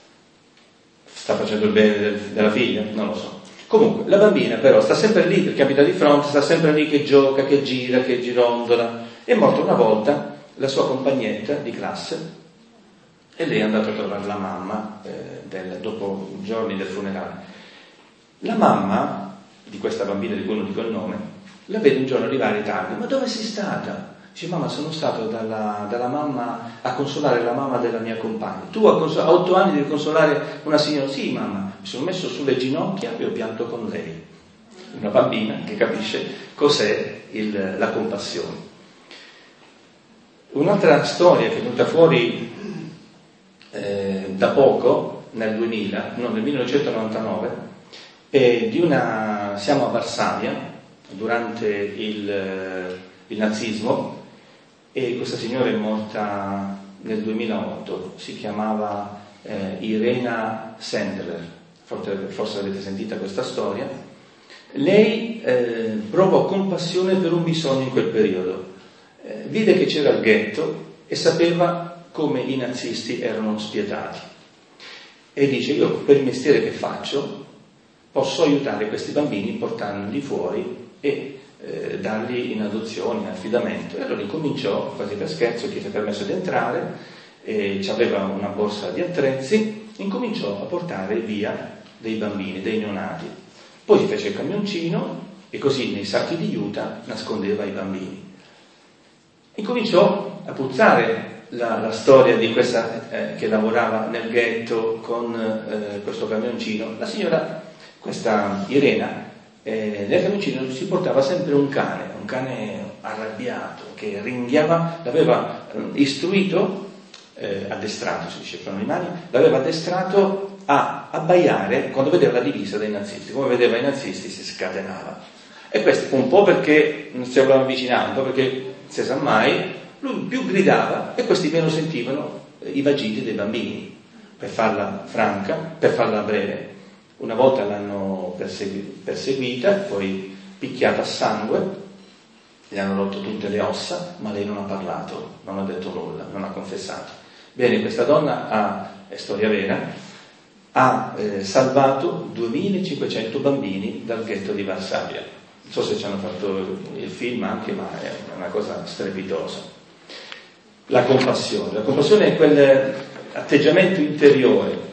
Sta facendo il bene della figlia? Non lo so. Comunque, la bambina però sta sempre lì, perché abita di fronte, sta sempre lì che gioca, che gira, che girondola. È morta una volta la sua compagnetta di classe e lei è andata a trovare la mamma dopo giorni del funerale. La mamma di questa bambina, di cui non dico il nome, la vede un giorno arrivare tardi. Ma dove sei stata? Dice, mamma, sono stato dalla mamma a consolare la mamma della mia compagna. Tu a 8 anni devi consolare una signora? Sì, mamma. Mi sono messo sulle ginocchia e ho pianto con lei. Una bambina che capisce cos'è la compassione. Un'altra storia che è venuta fuori da poco, nel 1999, è siamo a Varsavia durante il nazismo, e questa signora è morta nel 2008, si chiamava Irena Sendler, forse avete sentita questa storia. Lei provò compassione per un bisogno in quel periodo, vide che c'era il ghetto e sapeva come i nazisti erano spietati, e dice, io per il mestiere che faccio posso aiutare questi bambini portandoli fuori e darli in adozione, in affidamento. E allora incominciò, quasi per scherzo, chiese permesso di entrare, aveva una borsa di attrezzi, incominciò a portare via dei bambini, dei neonati. Poi si fece il camioncino e così nei sacchi di juta nascondeva i bambini. Incominciò a puzzare la storia di questa che lavorava nel ghetto con questo camioncino. La signora, questa Irena, nel camioncino si portava sempre un cane arrabbiato che ringhiava, l'aveva istruito, addestrato, si dice per animali, l'aveva addestrato a abbaiare quando vedeva la divisa dei nazisti. Come vedeva i nazisti si scatenava. E questo un po' perché non si voleva avvicinare, un po' perché se sa mai, lui più gridava e questi meno sentivano i vagiti dei bambini. Per farla franca, per farla breve, una volta l'hanno perseguita, poi picchiata a sangue, gli hanno rotto tutte le ossa, ma lei non ha parlato, non ha detto nulla, non ha confessato. Bene, questa donna è storia vera, ha salvato 2500 bambini dal ghetto di Varsavia. Non so se ci hanno fatto il film anche, ma è una cosa strepitosa. La compassione è quell'atteggiamento interiore.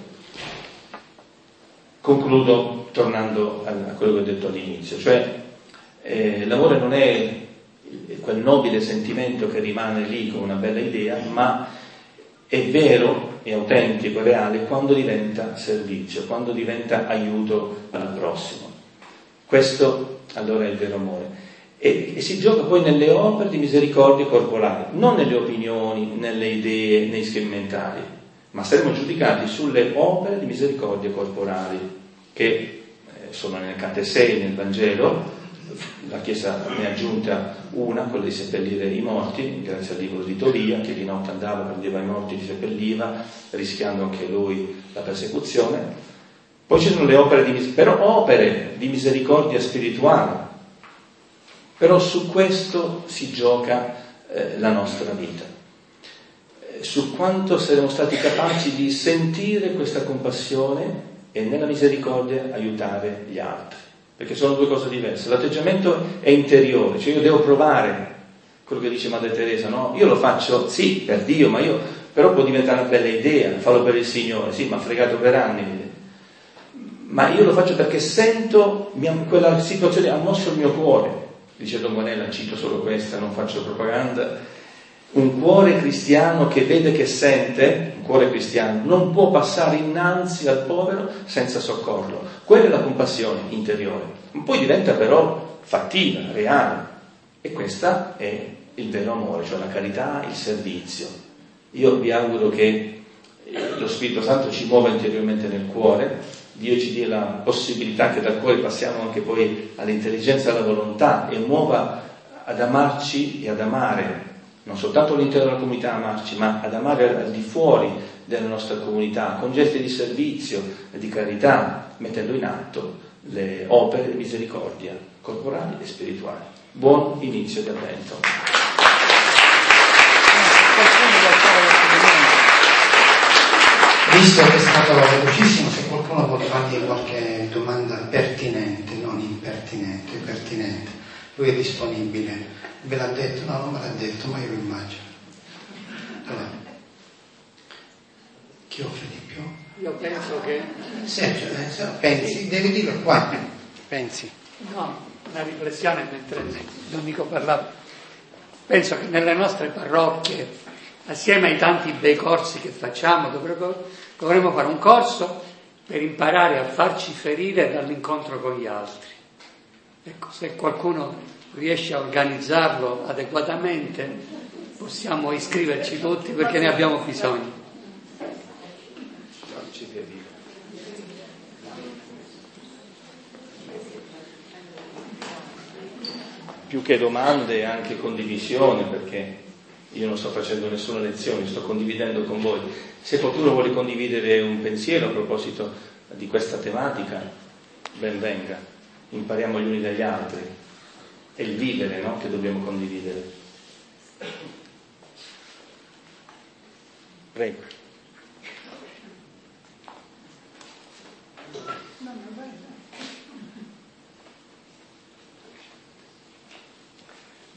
Concludo tornando a quello che ho detto all'inizio, cioè l'amore non è quel nobile sentimento che rimane lì come una bella idea, ma è vero, è autentico, è reale quando diventa servizio, quando diventa aiuto al prossimo. Questo allora è il vero amore. E si gioca poi nelle opere di misericordia corporale, non nelle opinioni, nelle idee, nei schemi mentali, ma saremo giudicati sulle opere di misericordia corporali che sono nel Catesei, nel Vangelo. La Chiesa ne ha aggiunta una, quella di seppellire i morti, grazie al libro di Tobia, che di notte andava, prendeva i morti, li seppelliva, rischiando anche lui la persecuzione. Poi ci sono le opere opere di misericordia spirituale. Però su questo si gioca la nostra vita, su quanto saremo stati capaci di sentire questa compassione e nella misericordia aiutare gli altri, perché sono due cose diverse. L'atteggiamento è interiore, cioè io devo provare quello che dice Madre Teresa, no? Io lo faccio sì per Dio, però può diventare una bella idea, farlo per il Signore, sì, mi ha fregato per anni, ma io lo faccio perché sento quella situazione, ha mosso il mio cuore. Dice Don Bonella, cito solo questa, non faccio propaganda, un cuore cristiano che vede, che sente, un cuore cristiano non può passare innanzi al povero senza soccorrerlo. Quella è la compassione interiore. Poi diventa però fattiva, reale, e questo è il vero amore, cioè la carità, il servizio. Io vi auguro che lo Spirito Santo ci muova interiormente nel cuore, Dio ci dia la possibilità che dal cuore passiamo anche poi all'intelligenza e alla volontà e muova ad amarci e ad amare, non soltanto all'interno della comunità amarci, ma ad amare al di fuori della nostra comunità, con gesti di servizio e di carità, mettendo in atto le opere di misericordia corporali e spirituali. Buon inizio di Avvento. Visto che è stato velocissimo, se qualcuno vuole fargli qualche domanda pertinente, non impertinente, pertinente, lui è disponibile. Ve l'ha detto? No, non me l'ha detto, ma io lo immagino. Allora, chi offre di più? Io penso che... Sergio, pensi, devi dirlo qua. Pensi. No, una riflessione mentre Domenico parlava. Penso che nelle nostre parrocchie, assieme ai tanti bei corsi che facciamo, dovremmo fare un corso per imparare a farci ferire dall'incontro con gli altri. Ecco, se qualcuno riesce a organizzarlo adeguatamente, possiamo iscriverci tutti perché ne abbiamo bisogno. Più che domande, anche condivisione, perché io non sto facendo nessuna lezione, sto condividendo con voi. Se qualcuno vuole condividere un pensiero a proposito di questa tematica, ben venga. Impariamo gli uni dagli altri. È il vivere, no? Che dobbiamo condividere. Prego.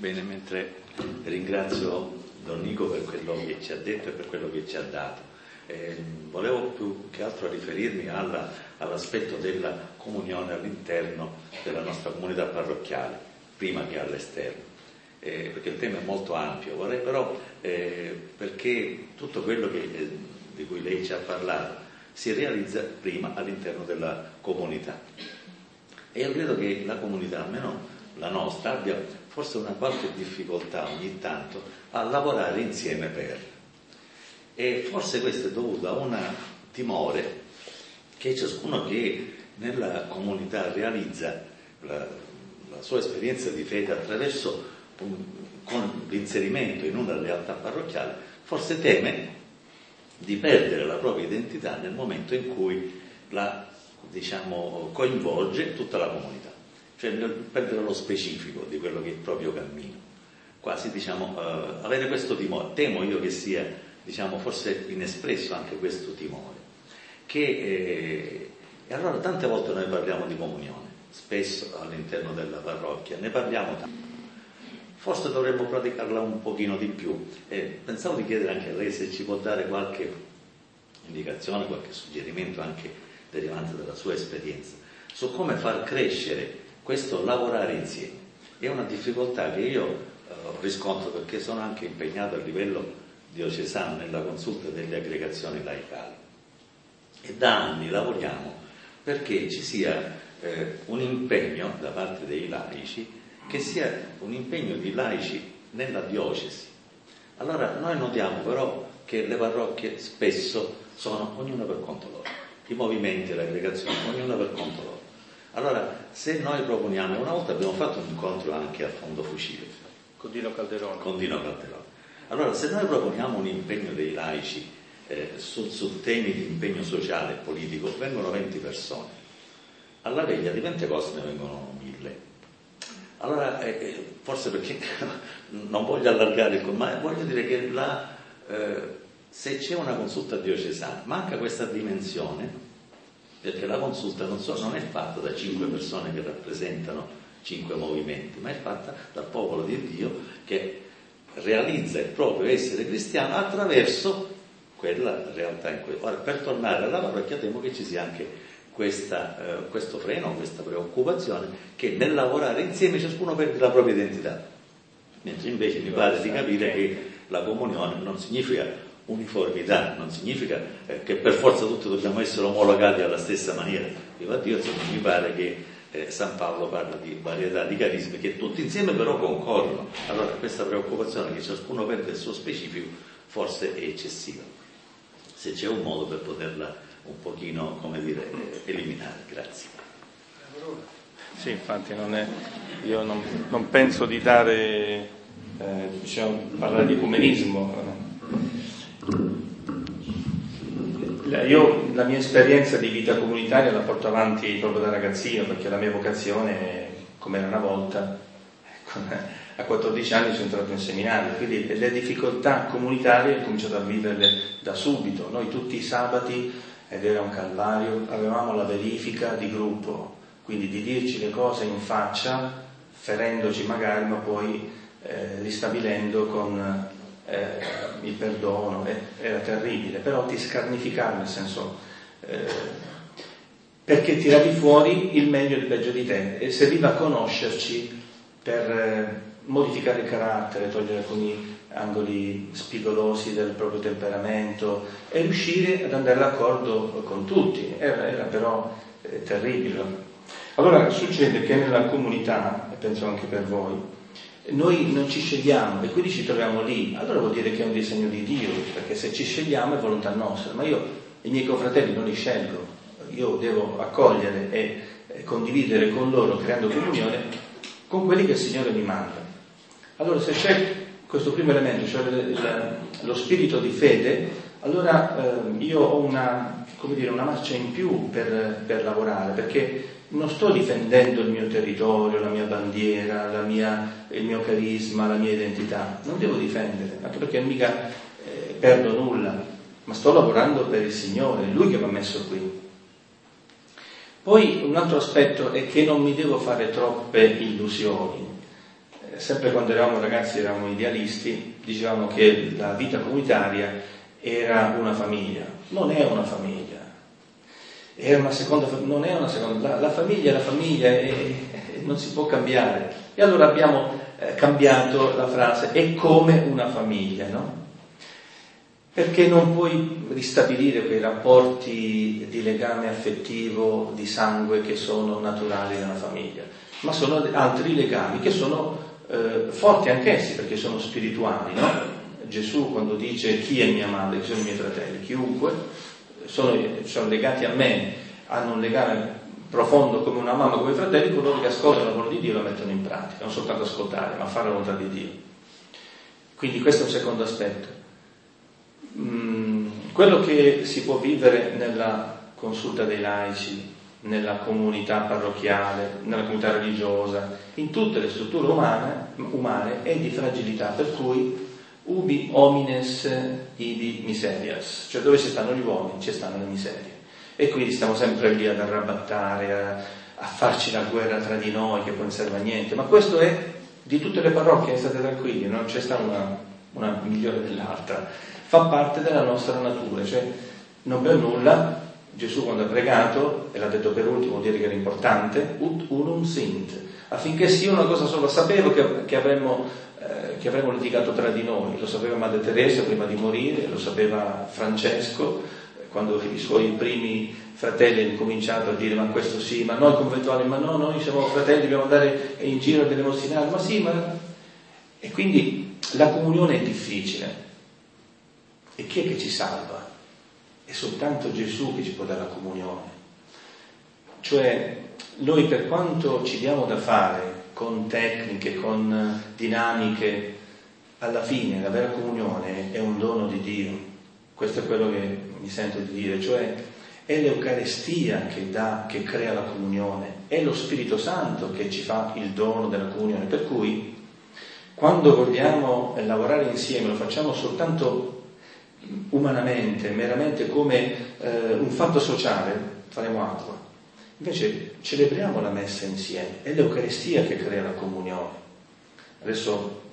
Bene, mentre ringrazio Don Nico per quello che ci ha detto e per quello che ci ha dato, volevo più che altro riferirmi all'aspetto della comunione all'interno della nostra comunità parrocchiale, prima che all'esterno, perché il tema è molto ampio. Vorrei però, perché tutto quello di cui lei ci ha parlato si realizza prima all'interno della comunità. E io credo che la comunità, almeno la nostra, abbia forse una qualche difficoltà ogni tanto a lavorare insieme e forse questo è dovuto a un timore che ciascuno che nella comunità realizza la sua esperienza di fede attraverso con l'inserimento in una realtà parrocchiale, forse teme di perdere la propria identità nel momento in cui coinvolge tutta la comunità, cioè perdere lo specifico di quello che è il proprio cammino, quasi avere questo timore. Temo io che sia forse inespresso anche questo timore, e allora tante volte noi parliamo di comunione, spesso all'interno della parrocchia ne parliamo tanto, forse dovremmo praticarla un pochino di più, e pensavo di chiedere anche a lei se ci può dare qualche indicazione, qualche suggerimento anche derivante dalla sua esperienza su come far crescere questo lavorare insieme. È una difficoltà che io riscontro, perché sono anche impegnato a livello diocesano nella consulta delle aggregazioni laicali, e da anni lavoriamo perché ci sia un impegno da parte dei laici, che sia un impegno di laici nella diocesi. Allora noi notiamo però che le parrocchie spesso sono ognuna per conto loro, i movimenti, le aggregazioni, ognuna per conto loro. Allora, se noi proponiamo, una volta abbiamo fatto un incontro anche a Fondo Fucile con Dino Calderone. Allora, se noi proponiamo un impegno dei laici su temi di impegno sociale e politico, vengono 20 persone. Alla veglia di Pentecoste ne vengono 1000. Allora, forse perché non voglio allargare ma voglio dire che se c'è una consulta diocesana, manca questa dimensione, perché la consulta non è fatta da 5 persone che rappresentano 5 movimenti, ma è fatta dal popolo di Dio che realizza il proprio essere cristiano attraverso quella realtà in cui. Ora, per tornare alla parrocchia, temo che ci sia anche questo freno, questa preoccupazione, che nel lavorare insieme ciascuno perde la propria identità, mentre invece mi pare di capire che la comunione non significa uniformità, non significa che per forza tutti dobbiamo essere omologati alla stessa maniera. Viva Dio, insomma, mi pare che San Paolo parla di varietà di carismi che tutti insieme però concorrono. Allora questa preoccupazione che ciascuno perde il suo specifico forse è eccessiva, se c'è un modo per poterla un pochino, eliminare. Grazie. Sì, infatti io non penso di dare, parlare di ecumenismo. Io la mia esperienza di vita comunitaria la porto avanti proprio da ragazzino, perché la mia vocazione, come era una volta, a 14 anni sono entrato in seminario, quindi le difficoltà comunitarie ho cominciato a viverle da subito. Noi tutti i sabati, ed era un calvario, avevamo la verifica di gruppo, quindi di dirci le cose in faccia, ferendoci magari, ma poi ristabilendo con il perdono. Era terribile, però ti scarnificava, nel senso perché tiravi fuori il meglio e il peggio di te, e serviva a conoscerci per modificare il carattere, togliere alcuni angoli spigolosi del proprio temperamento e riuscire ad andare d'accordo con tutti. Era però terribile. Allora succede che nella comunità, e penso anche per voi, noi non ci scegliamo e quindi ci troviamo lì. Allora vuol dire che è un disegno di Dio, perché se ci scegliamo è volontà nostra, ma io i miei confratelli non li scelgo, io devo accogliere e condividere con loro, creando comunione con quelli che il Signore mi manda. Allora se c'è questo primo elemento, cioè lo spirito di fede, allora io ho una marcia in più per lavorare, perché non sto difendendo il mio territorio, la mia bandiera, il mio carisma, la mia identità. Non devo difendere, anche perché mica perdo nulla, ma sto lavorando per il Signore, è Lui che mi ha messo qui. Poi un altro aspetto è che non mi devo fare troppe illusioni. sempre quando eravamo ragazzi, eravamo idealisti, dicevamo che la vita comunitaria era una famiglia. Non è una famiglia, era una seconda famiglia, non è una seconda, la famiglia è la famiglia e non si può cambiare. E allora abbiamo cambiato la frase, è come una famiglia, no? Perché non puoi ristabilire quei rapporti di legame affettivo, di sangue che sono naturali nella famiglia, ma sono altri legami che sono forti anch'essi, perché sono spirituali, no? Gesù quando dice chi è mia madre, chi sono i miei fratelli, chiunque, sono legati a me, hanno un legame profondo come una mamma, come i fratelli, coloro che ascoltano la parola di Dio e la mettono in pratica, non soltanto ascoltare, ma fare la volontà di Dio. Quindi questo è un secondo aspetto. Quello che si può vivere nella consulta dei laici, nella comunità parrocchiale, nella comunità religiosa, in tutte le strutture umane è di fragilità, per cui ubi homines ibi miserias, cioè dove ci stanno gli uomini ci stanno le miserie, e quindi stiamo sempre lì ad arrabattare, a farci la guerra tra di noi che poi non serve a niente. Ma questo è di tutte le parrocchie, state tranquilli, non c'è sta una migliore dell'altra, fa parte della nostra natura, cioè non per nulla Gesù quando ha pregato, e l'ha detto per ultimo, vuol dire che era importante, ut unum sint, affinché sia una cosa sola. Sapevo che avremmo litigato tra di noi, lo sapeva Madre Teresa prima di morire, lo sapeva Francesco quando i suoi primi fratelli hanno cominciato a dire ma questo sì, ma noi conventuali, ma no, noi siamo fratelli, dobbiamo andare in giro a elemosinare, ma sì, ma... E quindi la comunione è difficile. E chi è che ci salva? È soltanto Gesù che ci può dare la comunione. Cioè, noi per quanto ci diamo da fare con tecniche, con dinamiche, alla fine la vera comunione è un dono di Dio. Questo è quello che mi sento di dire, cioè è l'Eucarestia che crea la comunione, è lo Spirito Santo che ci fa il dono della comunione, per cui quando vogliamo lavorare insieme lo facciamo soltanto umanamente, meramente come un fatto sociale, faremo altro. Invece celebriamo la messa insieme, è l'Eucaristia che crea la comunione. Adesso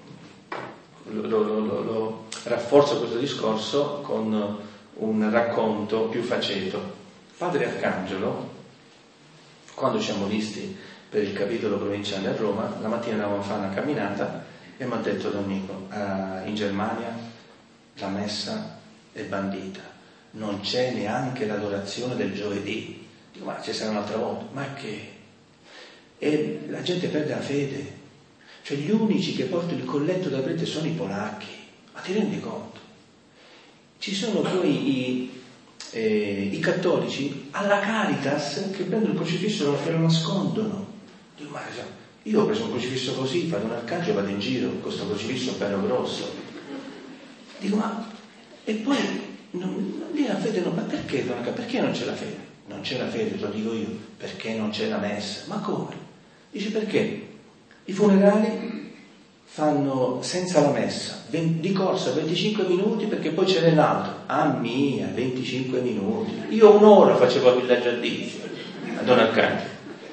lo rafforzo questo discorso con un racconto più faceto. Padre Arcangelo, quando ci siamo visti per il capitolo provinciale a Roma, la mattina andavamo a fare una camminata e mi ha detto Don Nico, in Germania la messa è bandita, non c'è neanche l'adorazione del giovedì. Dico, ma ci sarà un'altra volta? Ma che? E la gente perde la fede. Cioè gli unici che portano il colletto da prete sono i polacchi, ma ti rendi conto? Ci sono poi i cattolici alla Caritas che prendono il crocifisso e lo nascondono. Dico, ma io ho preso un crocifisso così, vado un arcangelo e vado in giro con questo crocifisso bello grosso. Dico, ma... E poi non dire la fede, no, ma perché non c'è la fede? Non c'è la fede, te lo dico io, perché non c'è la messa. Ma come? Dice perché? I funerali fanno senza la messa, di corsa 25 minuti perché poi ce n'è l'altro. Ah mia, 25 minuti. Io un'ora facevo a Villaggio Addizio, a Don Arcangelo.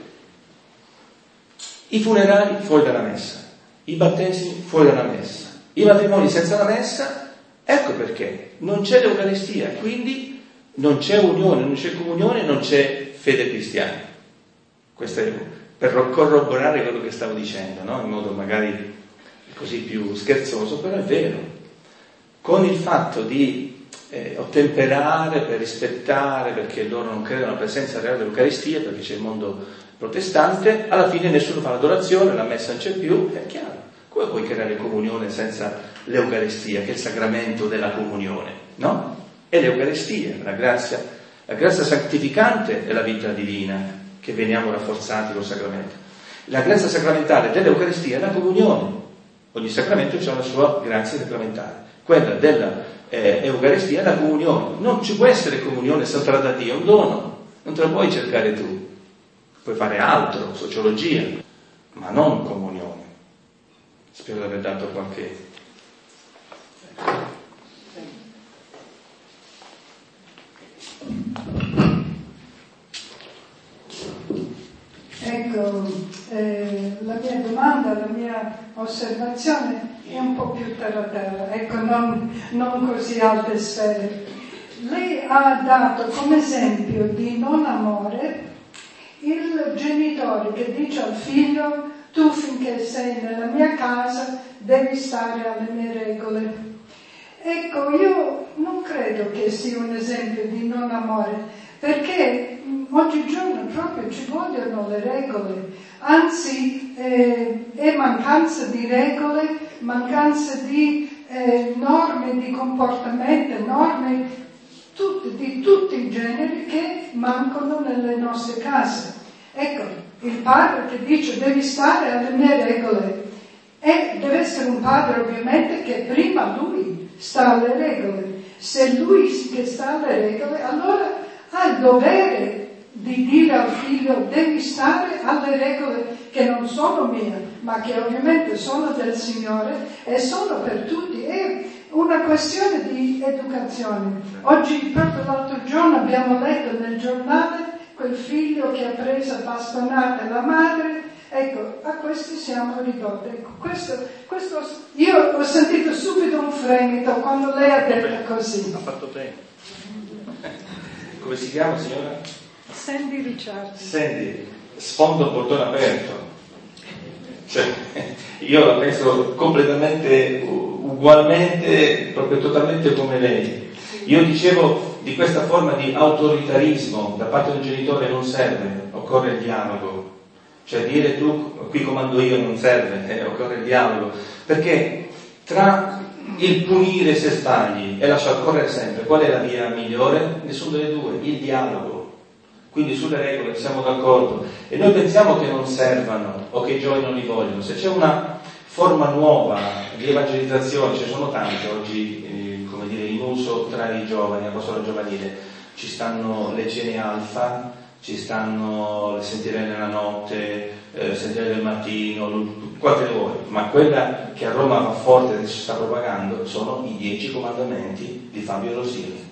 I funerali fuori dalla messa, i battesimi fuori dalla messa, i matrimoni senza la messa. Ecco perché non c'è l'Eucaristia, quindi non c'è unione, non c'è comunione, non c'è fede cristiana. Questo è per corroborare quello che stavo dicendo, no? In modo magari così più scherzoso, però è vero. Con il fatto di ottemperare per rispettare, perché loro non credono alla presenza reale dell'Eucaristia, perché c'è il mondo protestante, alla fine nessuno fa l'adorazione, la messa non c'è più, è chiaro. Come puoi creare comunione senza l'Eucaristia, che è il sacramento della comunione, no? È l'Eucaristia, la grazia santificante è la vita divina, che veniamo rafforzati col sacramento. La grazia sacramentale dell'Eucaristia è la comunione. Ogni sacramento ha la sua grazia sacramentale. Quella dell'Eucaristia è la comunione. Non ci può essere comunione senza da Dio, è un dono. Non te lo puoi cercare tu. Puoi fare altro, sociologia, ma non comunione. Spero di aver dato qualche... Ecco, la mia domanda, la mia osservazione è un po' più terra, ecco, non così alte sfere. Lei ha dato come esempio di non amore il genitore che dice al figlio: tu finché sei nella mia casa devi stare alle mie regole. Ecco, io non credo che sia un esempio di non amore, perché oggigiorno proprio ci vogliono le regole, anzi è mancanza di regole, mancanza di norme di comportamento, norme di tutti i generi che mancano nelle nostre case. Ecco, il padre che dice devi stare alle mie regole, e deve essere un padre ovviamente che prima lui sta alle regole. Se lui che sta alle regole, allora ha il dovere di dire al figlio devi stare alle regole che non sono mie, ma che ovviamente sono del Signore e sono per tutti. È una questione di educazione. Oggi, proprio l'altro giorno, abbiamo letto nel giornale quel figlio che ha preso a bastonate la madre. Ecco, a questi siamo ridotti. Ecco, questo io ho sentito subito un fremito quando lei ha detto così. Ha fatto bene. Come si chiama, signora? Sandy Ricciardi. Sandy, sfondo portone aperto. Cioè, io la penso completamente, ugualmente, proprio totalmente come lei. Io dicevo di questa forma di autoritarismo da parte del genitore non serve, occorre il dialogo. Cioè dire tu, qui comando io, non serve, occorre il dialogo. Perché tra il punire se sbagli e lasciar correre sempre, qual è la via migliore? Nessuna delle due, il dialogo. Quindi sulle regole siamo d'accordo. E noi pensiamo che non servano o che i giovani non li vogliono. Se c'è una forma nuova di evangelizzazione, ce ne sono tante oggi, come dire, in uso tra i giovani, apostolo giovanile, ci stanno le cene alfa, ci stanno le sentiere nella notte, sentiere del mattino, quante ore, ma quella che a Roma va forte e si sta propagando sono i 10 comandamenti di Fabio Rosini.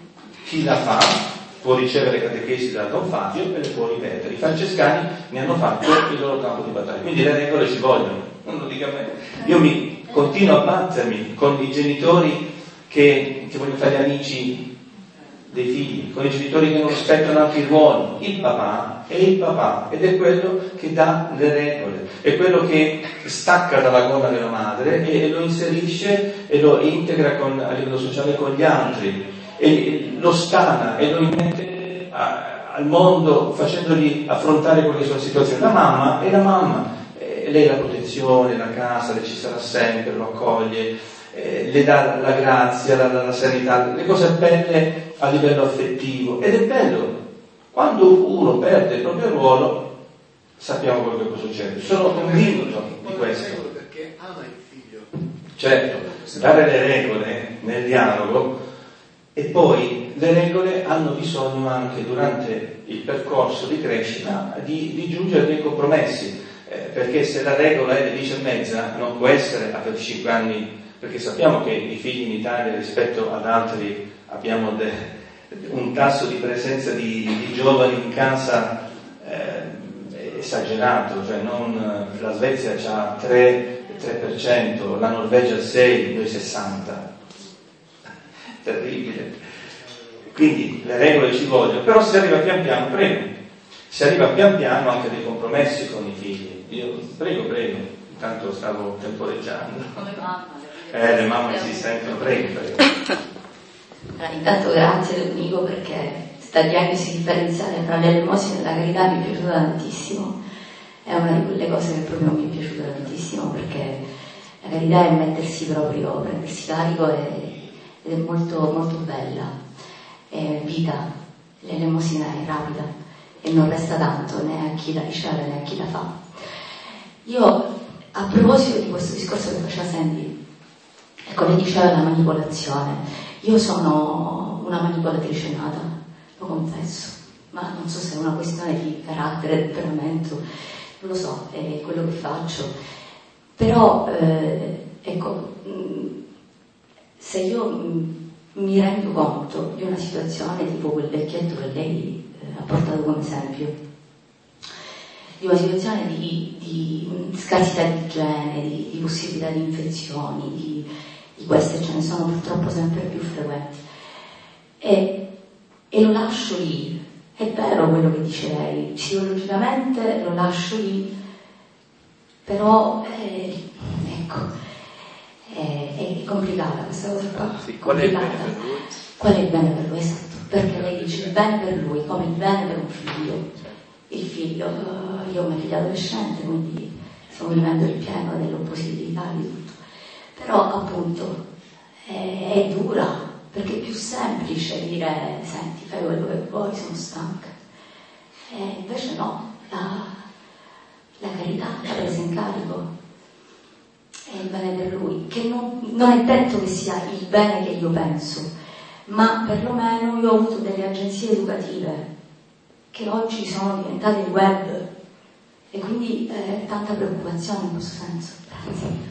Chi la fa può ricevere catechesi da Don Fabio e le può ripetere. I francescani ne hanno fatto il loro campo di battaglia, quindi le regole ci vogliono, non lo dica a me. Io mi continuo a battermi con i genitori che vogliono fare amici dei figli, con i genitori che non rispettano anche i ruoli. Il papà è il papà ed è quello che dà le regole, è quello che stacca dalla gonna della madre e lo inserisce e lo integra a livello sociale con gli altri, e lo stana e lo immette al mondo facendogli affrontare quelle sue situazioni. La mamma è la mamma, lei la protezione, la casa, le ci sarà sempre, lo accoglie, le dà la grazia, la serenità, le cose belle a livello affettivo. Ed è bello, quando uno perde il proprio ruolo, sappiamo quello che può succedere. Sono convinto di questo. Perché ama il figlio. Certo, dare le regole nel dialogo. E poi le regole hanno bisogno anche durante il percorso di crescita di giungere dei compromessi, perché se la regola è alle 10:30 non può essere a 25 anni, perché sappiamo che i figli in Italia rispetto ad altri abbiamo un tasso di presenza di giovani in casa esagerato, cioè la Svezia ha 3%, la Norvegia 6%, noi 60%. Terribile. Quindi le regole ci vogliono, però si arriva pian piano, prego, si arriva pian piano anche dei compromessi con i figli. Io prego, intanto stavo temporeggiando. Come mamma. Le mamme si sentono, prego. Allora, intanto grazie Domenico, perché questa diagnosi differenziale tra le elemosine e la carità mi è piaciuta tantissimo. È una di quelle cose che proprio mi è piaciuta tantissimo, perché la carità è mettersi proprio, prendersi carico ed è molto, molto bella. È vita, l'elemosina è rapida e non resta tanto né a chi la riceve né a chi la fa. Io, a proposito di questo discorso che faceva Sandy, ecco, lei diceva la manipolazione. Io sono una manipolatrice nata, lo confesso, ma non so se è una questione di carattere, di temperamento, non lo so, è quello che faccio. Però, ecco, se io mi rendo conto di una situazione tipo quel vecchietto che lei ha portato come esempio, una situazione di scarsità di igiene, di possibilità di infezioni, di queste ce ne sono purtroppo sempre più frequenti. E lo lascio lì. È vero quello che dice lei, psicologicamente lo lascio lì, però ecco, è complicata questa cosa qua. Sì, qual è il bene per lui? Qual è il bene per lui, esatto, perché lei dice il bene per lui come il bene per un figlio. Il figlio, io ho una figlia adolescente, quindi stiamo vivendo il pieno dell'opposibilità di tutto. Però appunto è dura, perché è più semplice dire senti, fai quello che vuoi, sono stanca. E invece no, la carità, la presa in carico è il bene per lui, che non è detto che sia il bene che io penso, ma perlomeno io ho avuto delle agenzie educative che oggi sono diventate il web e quindi tanta preoccupazione in questo senso. Grazie.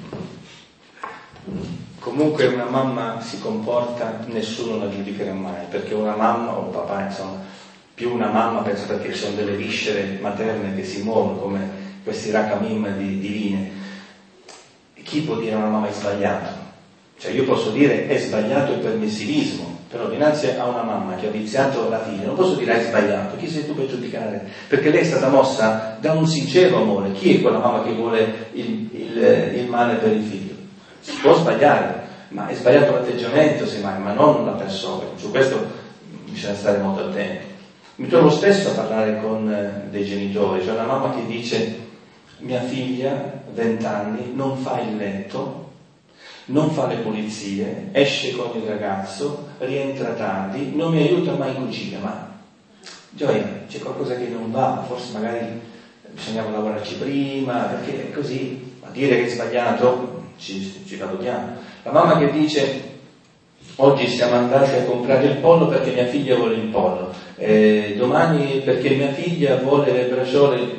Comunque una mamma si comporta, nessuno la giudicherà mai, perché una mamma o un papà, insomma, più una mamma, penso perché ci sono delle viscere materne che si muovono come questi racamim divine. Chi può dire a una mamma è sbagliato? Cioè io posso dire è sbagliato il permissivismo, però dinanzi a una mamma che ha viziato la figlia non posso dire è sbagliato. Chi sei tu per giudicare? Perché lei è stata mossa da un sincero amore. Chi è quella mamma che vuole il male per il figlio? Si può sbagliare, ma è sbagliato l'atteggiamento semmai, ma non la persona. Su questo bisogna stare molto attenti. Mi trovo spesso a parlare con dei genitori, c'è una mamma che dice mia figlia, 20 anni, non fa il letto, non fa le pulizie, esce con il ragazzo, rientra tardi, non mi aiuta mai in cucina. Ma Gioia, c'è qualcosa che non va, forse magari bisognava lavorarci prima, perché è così. Ma dire che è sbagliato ci valutiamo. La mamma che dice oggi siamo andati a comprare il pollo perché mia figlia vuole il pollo, domani perché mia figlia vuole le braciole.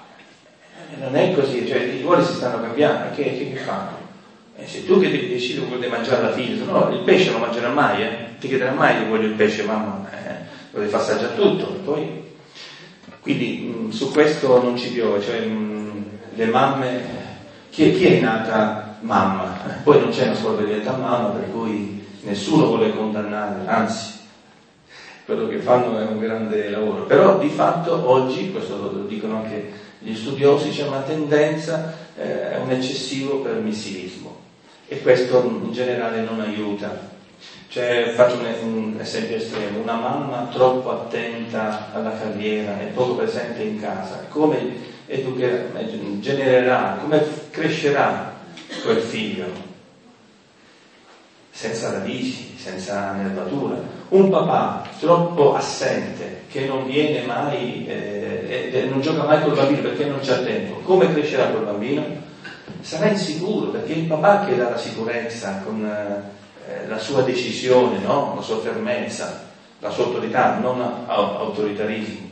Non è così, cioè i ruoli si stanno cambiando, che fanno? Sei tu che devi decidere quello di mangiare la figlia, no, il pesce non mangerà mai, ti chiederà mai che voglio il pesce, mamma, lo devi far assaggiare tutto, poi. Quindi su questo non ci piove, cioè le mamme, chi è nata mamma? Poi non c'è una scuola per diventare mamma, per cui nessuno vuole condannare, anzi, quello che fanno è un grande lavoro. Però di fatto oggi, questo lo dicono anche gli studiosi, c'è una tendenza a un eccessivo permissivismo e questo in generale non aiuta. Cioè, faccio un esempio estremo, una mamma troppo attenta alla carriera e poco presente in casa, come genererà, come crescerà quel figlio? Senza radici, senza nervatura. Un papà troppo assente, che non viene mai, non gioca mai col bambino perché non c'ha tempo, come crescerà quel bambino? Sarà insicuro, perché è il papà che dà la sicurezza con la sua decisione, no? La sua fermezza, la sua autorità, non autoritarismo.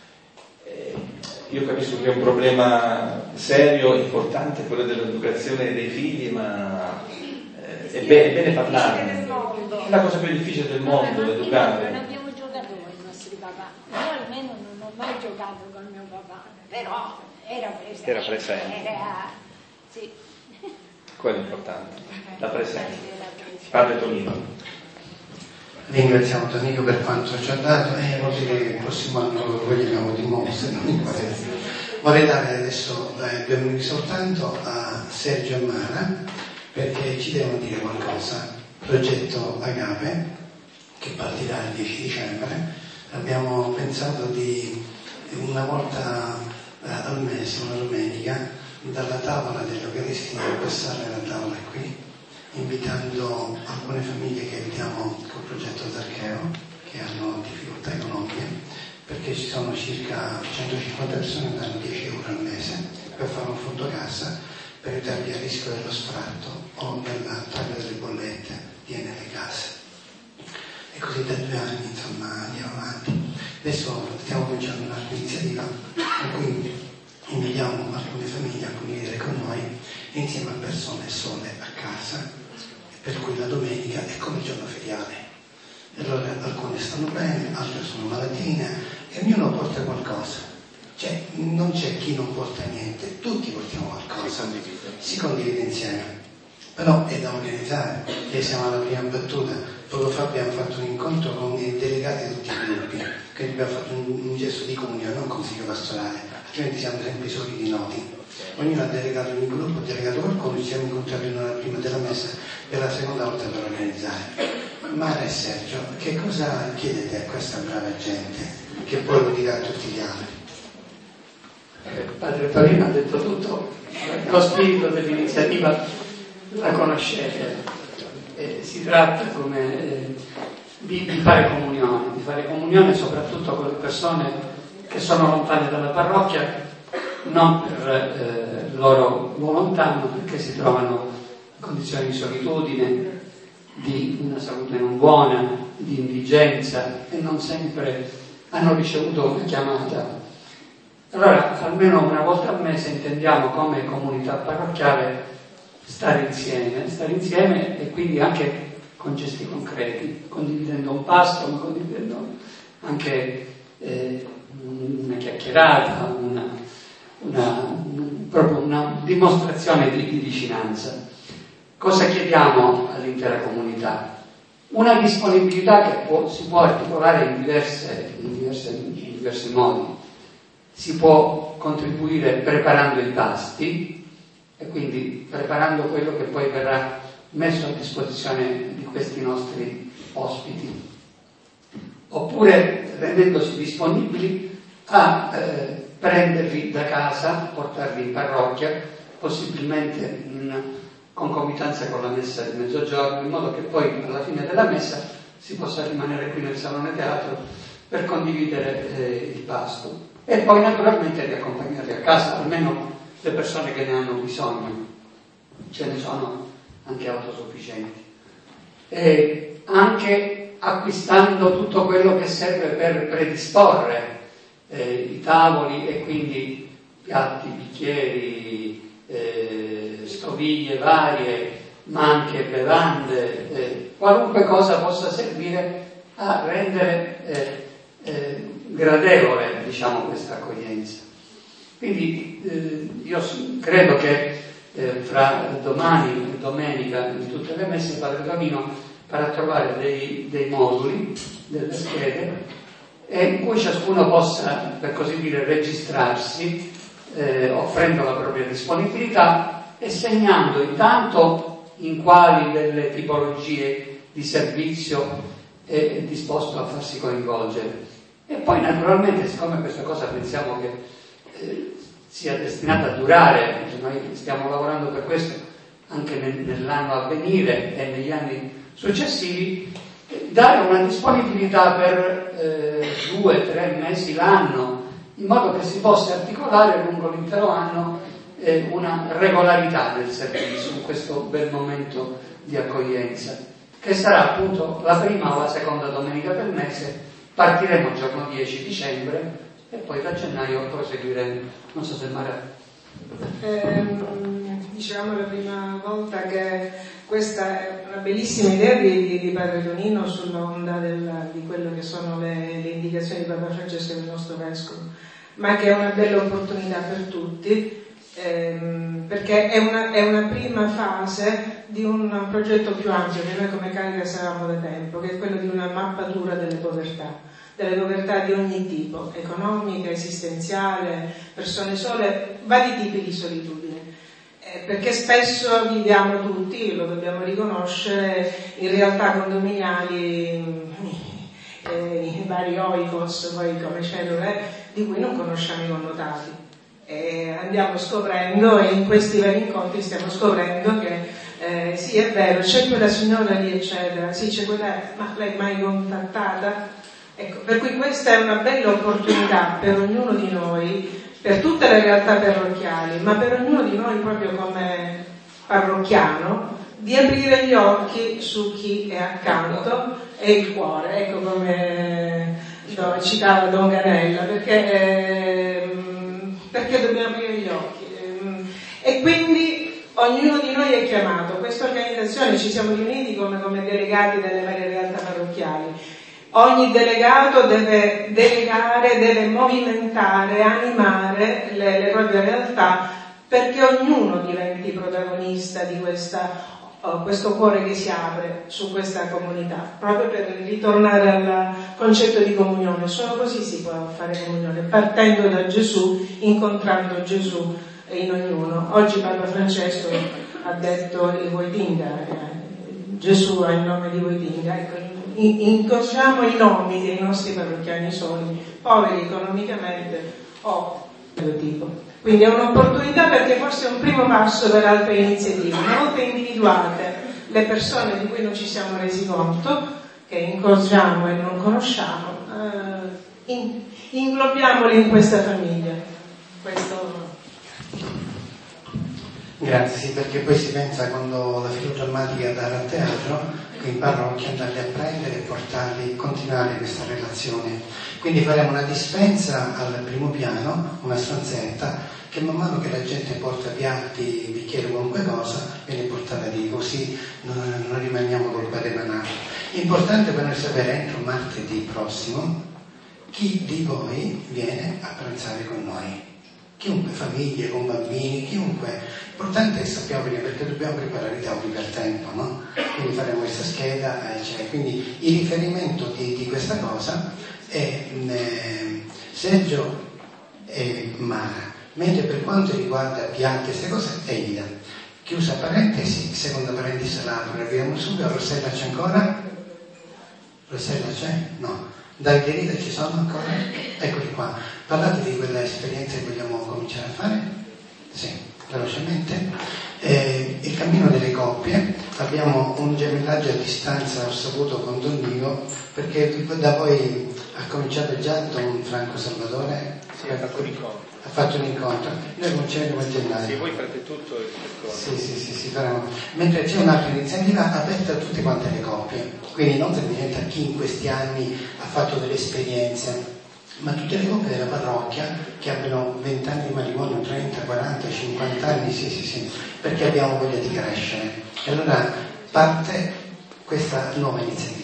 Io capisco che è un problema serio e importante quello dell'educazione dei figli, ma è bene parlarne. È la cosa più difficile del mondo, educare. Non abbiamo giocatori i nostri papà. Io almeno non ho mai giocato con mio papà, però era presente. Era presente. Sì. Quello è importante, la presenza. Padre Tonino. Ringraziamo Tonino per quanto ci ha dato e oggi il prossimo anno lo vogliamo di nuovo, se non mi pare. Vorrei dare adesso 2 minuti soltanto a Sergio e Mara perché ci devono dire qualcosa. Progetto Agape che partirà il 10 dicembre. Abbiamo pensato di una volta al mese, una domenica, dalla tavola dell'Eucaristia passare alla tavola qui, invitando alcune famiglie che aiutiamo col progetto Zaccheo, che hanno difficoltà economiche, perché ci sono circa 150 persone che danno 10 euro al mese per fare un fondo casa per aiutarli a rischio dello sfratto o nella taglio delle bollette nelle case. E così da 2 anni, insomma, andiamo avanti. Adesso stiamo cominciando un'altra iniziativa in cui invitiamo alcune famiglie a condividere con noi insieme a persone sole a casa, per cui la domenica è come il giorno feriale. E allora alcune stanno bene, altre sono malatine e ognuno porta qualcosa. cioè non c'è chi non porta niente, tutti portiamo qualcosa, si condivide insieme. Però è da organizzare, e siamo alla prima battuta. Poco fa abbiamo fatto un incontro con i delegati di tutti i gruppi, quindi abbiamo fatto un gesto di comunione, non consiglio pastorale, altrimenti siamo sempre soli di noti. Ognuno ha delegato un gruppo, ha delegato qualcuno, ci siamo incontrati una prima della messa per la seconda volta per organizzare. Mara e Sergio, che cosa chiedete a questa brava gente che poi lo dirà a tutti gli altri? Padre Torino ha detto tutto, lo spirito dell'iniziativa la conoscete, si tratta come di fare comunione soprattutto con le persone che sono lontane dalla parrocchia, non per loro volontà, ma perché si trovano in condizioni di solitudine, di una salute non buona, di indigenza, e non sempre hanno ricevuto una chiamata. Allora, almeno una volta al mese intendiamo come comunità parrocchiale stare insieme e quindi anche con gesti concreti, condividendo un pasto, ma condividendo anche una chiacchierata, proprio una dimostrazione di vicinanza. Cosa chiediamo all'intera comunità? Una disponibilità che si può articolare in diversi modi. Si può contribuire preparando i pasti, e quindi preparando quello che poi verrà messo a disposizione di questi nostri ospiti, oppure rendendosi disponibili a prenderli da casa, portarli in parrocchia, possibilmente in concomitanza con la messa di mezzogiorno, in modo che poi alla fine della messa si possa rimanere qui nel salone teatro per condividere il pasto e poi naturalmente riaccompagnarli a casa, almeno le persone che ne hanno bisogno. Ce ne sono anche autosufficienti. E anche acquistando tutto quello che serve per predisporre i tavoli e quindi piatti, bicchieri, stoviglie varie, ma anche bevande, qualunque cosa possa servire a rendere gradevole, diciamo, questa accoglienza. Quindi io credo che fra domani e domenica in tutte le messe Padre Tonino farà trovare dei moduli, delle schede, in cui ciascuno possa, per così dire, registrarsi, offrendo la propria disponibilità e segnando intanto in quali delle tipologie di servizio è disposto a farsi coinvolgere. E poi naturalmente, siccome questa cosa pensiamo che sia destinata a durare, noi stiamo lavorando per questo anche nell'anno a venire e negli anni successivi, dare una disponibilità per 2-3 mesi l'anno, in modo che si possa articolare lungo l'intero anno una regolarità del servizio in questo bel momento di accoglienza, che sarà appunto la prima o la seconda domenica del mese. Partiremo il giorno 10 dicembre e poi da gennaio proseguiremo. Non so se Mara. Dicevamo la prima volta che questa è una bellissima idea di Padre Tonino sull'onda di quello che sono le indicazioni di Papa Francesco e del nostro Vescovo, ma che è una bella opportunità per tutti, perché è una prima fase di un progetto più ampio che noi come Caritas avevamo da tempo, che è quello di una mappatura delle povertà di ogni tipo, economica, esistenziale, persone sole, vari tipi di solitudine, perché spesso viviamo tutti, lo dobbiamo riconoscere, in realtà condominiali, i vari oikos, poi come cellule, di cui non conosciamo i connotati. E andiamo scoprendo, e in questi vari incontri stiamo scoprendo che sì, è vero, c'è quella signora lì eccetera, sì, c'è quella, ma l'hai mai contattata? Ecco, per cui questa è una bella opportunità per ognuno di noi, per tutte le realtà parrocchiali, ma per ognuno di noi proprio come parrocchiano, di aprire gli occhi su chi è accanto e il cuore, ecco come citava Don Ganella, perché dobbiamo aprire gli occhi. E quindi ognuno di noi è chiamato. Questa organizzazione, ci siamo riuniti come delegati delle varie realtà parrocchiali, Ogni delegato deve delegare, deve movimentare, animare le proprie realtà perché ognuno diventi protagonista di questo cuore che si apre su questa comunità, proprio per ritornare al concetto di comunione. Solo così si può fare comunione, partendo da Gesù, incontrando Gesù in ognuno. Oggi Papa Francesco ha detto il Voitinga, Gesù ha il nome di Voitinga. Ecco, incrociamo i nomi dei nostri parrocchiani soli, poveri economicamente o del tipo. Quindi è un'opportunità, perché forse è un primo passo per altre iniziative. Una volta individuate le persone di cui non ci siamo resi conto, che incrociamo e non conosciamo, inglobiamoli in questa famiglia. Grazie, sì, perché poi si pensa, quando la filodrammatica andare a teatro, in parrocchia andarli a prendere e portarli, continuare questa relazione. Quindi faremo una dispensa al primo piano, una stanzetta, che man mano che la gente porta piatti, bicchieri, qualunque cosa, viene portata lì, così non rimaniamo col cuore manato. Importante per noi sapere, entro martedì prossimo, chi di voi viene a pranzare con noi. Chiunque, famiglie, con bambini, chiunque. L'importante è che sappiamo prima, perché dobbiamo preparare i tavoli per tempo, no? Quindi faremo questa scheda, cioè, quindi il riferimento di questa cosa è Sergio e Mara, mentre per quanto riguarda piatti e queste cose è Ida. Chiusa parentesi, seconda parentesi l'altro, arriviamo subito. Rossella c'è ancora? Rossella c'è? No. Davide e Rita ci sono ancora? Eccoli qua. Parlate di quella esperienza che vogliamo cominciare a fare? Sì, velocemente. Il cammino delle coppie, abbiamo un gemellaggio a distanza, ho saputo, con Don Nico, perché da voi ha cominciato già Don Franco Salvatore. Sì, ha fatto un incontro. Ha fatto un incontro. Noi cominceremo a gennaio. Sì, voi fate tutto il percorso. Sì, faremo. Mentre c'è un'altra iniziativa aperta a tutte quante le coppie, quindi non semplicemente a chi in questi anni ha fatto delle esperienze, ma tutte le coppie della parrocchia che abbiano 20 anni di matrimonio, 30, 40, 50 anni, sì, perché abbiamo voglia di crescere. E allora parte questa nuova iniziativa.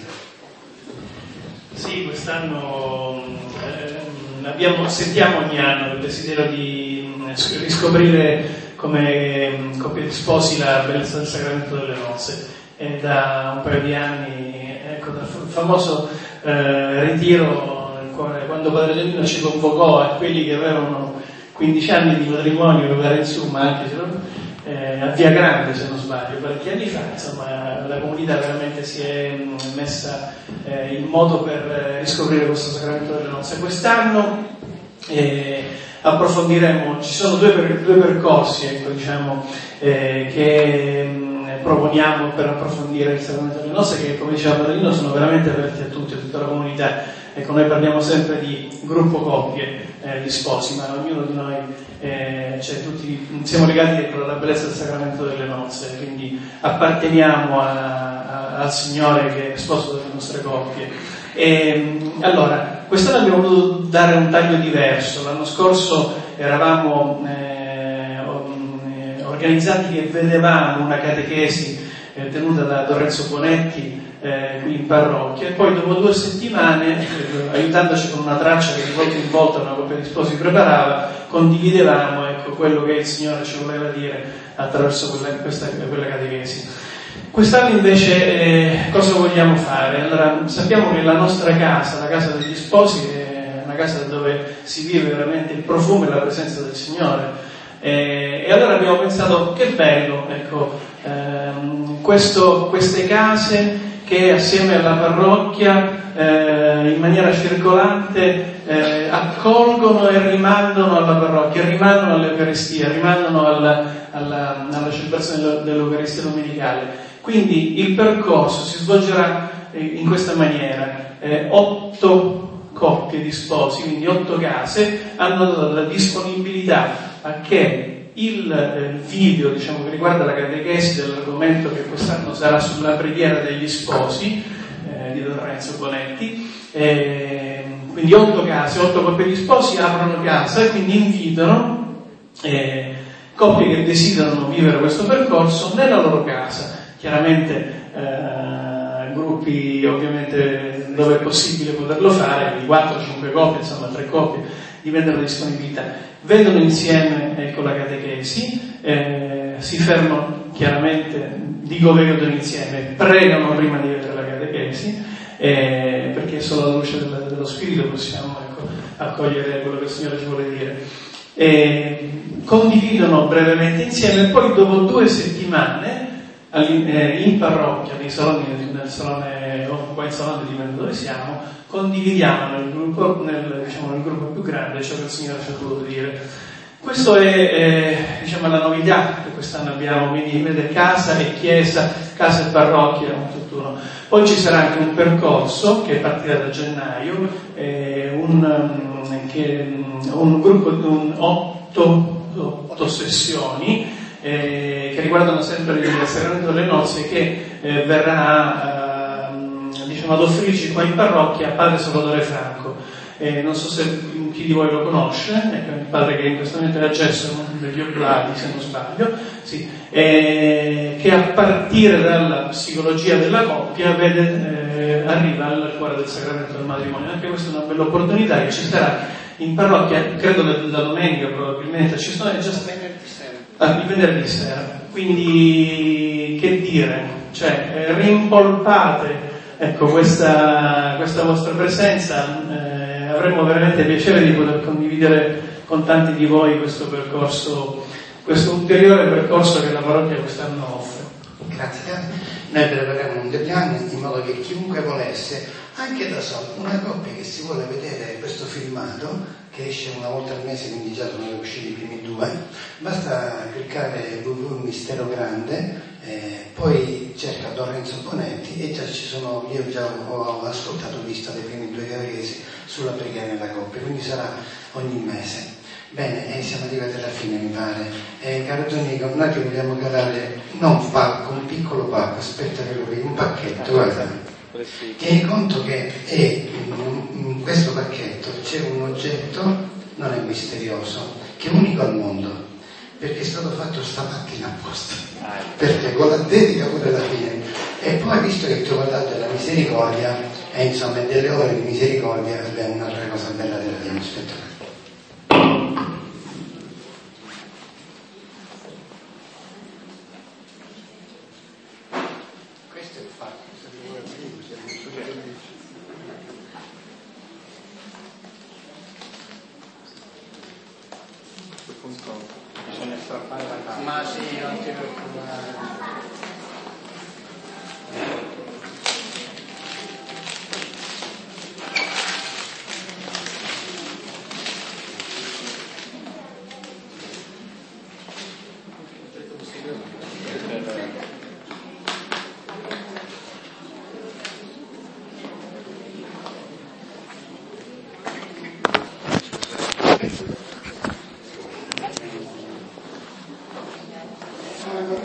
Sì, quest'anno sentiamo ogni anno il desiderio di riscoprire come coppia di sposi la bellezza del sacramento delle nozze. E da un paio di anni, ecco, dal famoso ritiro, quando Padre Giannino ci convocò a quelli che avevano 15 anni di matrimonio, per insomma, anche se a Via Grande, se non sbaglio, parecchi anni fa, insomma, la comunità veramente si è messa in moto per riscoprire questo sacramento delle nozze. Quest'anno approfondiremo, ci sono due percorsi, ecco, diciamo, che proponiamo per approfondire il sacramento delle nozze, che, come diceva Padre Giannino, sono veramente aperti a tutti, a tutta la comunità. Ecco, noi parliamo sempre di gruppo coppie di sposi, ma ognuno di noi tutti siamo legati alla bellezza del sacramento delle nozze, quindi apparteniamo al Signore che è sposo delle nostre coppie. Allora, quest'anno abbiamo voluto dare un taglio diverso. L'anno scorso eravamo organizzati che vedevamo una catechesi tenuta da Lorenzo Bonetti qui in parrocchia, e poi dopo 2 settimane, aiutandoci con una traccia che di volta in volta una coppia di sposi preparava, condividevamo, ecco, quello che il Signore ci voleva dire attraverso quella catechesi. Quest'anno invece cosa vogliamo fare? Allora, sappiamo che la nostra casa, la casa degli sposi, è una casa dove si vive veramente il profumo e la presenza del Signore, e allora abbiamo pensato, che bello, ecco, queste case che assieme alla parrocchia in maniera circolante accolgono e rimandano alla parrocchia, rimandano all'Eucaristia, rimandano alla celebrazione dell'Eucaristia domenicale. Quindi il percorso si svolgerà in questa maniera: 8 coppie di sposi, quindi 8 case, hanno dato la disponibilità a che il video, diciamo, che riguarda la catechesi dell'argomento che quest'anno sarà sulla preghiera degli sposi di Don Lorenzo Bonetti, quindi 8 case, 8 coppie di sposi aprono casa e quindi invitano coppie che desiderano vivere questo percorso nella loro casa, chiaramente gruppi ovviamente dove è possibile poterlo fare, di 4-5 coppie, insomma 3 coppie, dipende dalla disponibilità, vedono insieme la catechesi, si fermano chiaramente, dico vedono insieme, pregano prima di vedere la catechesi, perché solo alla luce dello Spirito possiamo accogliere quello che il Signore ci vuole dire. Condividono brevemente insieme e poi dopo 2 settimane in parrocchia, nel salone o qua in salone dipende dove siamo, condividiamo nel gruppo più grande ciò che il Signore ci ha voluto dire. Questo è la novità che quest'anno abbiamo, quindi vede casa e chiesa, casa e parrocchia, un tutt'uno. Poi ci sarà anche un percorso che partirà da gennaio, un gruppo di 8 sessioni che riguardano sempre il sacramento delle nozze, che verrà ad offrirci qua in parrocchia Padre Salvatore Franco. Non so se chi di voi lo conosce, è un padre che in questo momento è a Gesso, degli Oblati se non sbaglio, sì, che a partire dalla psicologia della coppia arriva al cuore del sacramento del matrimonio. Anche questa è una bella opportunità che ci sarà in parrocchia, credo la domenica probabilmente, ci sono già il venerdì sera. Quindi che dire, rimpolpate questa vostra presenza. Avremmo veramente piacere di poter condividere con tanti di voi questo percorso, questo ulteriore percorso che la parrocchia quest'anno offre. Grazie. Noi prepareremo un deadline in modo che chiunque volesse, anche da solo, una coppia che si vuole vedere questo filmato, che esce una volta al mese, quindi già sono usciti i primi 2, basta cliccare www Mistero Grande, poi cerca Don Renzo Bonetti e già ci sono, io già ho ascoltato, visto le prime 2 catechesi sulla preghiera nella coppia, quindi sarà ogni mese. Bene, siamo arrivati alla fine, mi pare. Caro Donico, noi ti vogliamo regalare non un pacco, un piccolo pacco, aspetta che lo vedi, un pacchetto, guarda. Tieni conto che in questo pacchetto c'è un oggetto, non è misterioso, che è unico al mondo, perché è stato fatto stamattina apposta, perché con la dedica pure alla fine. E poi, visto che ti ho parlato della misericordia, e insomma delle ore di misericordia, abbiamo un'altra cosa bella da dire. Aspetta. Bisogna strappare la carta. Ma sì, non ti preoccupare.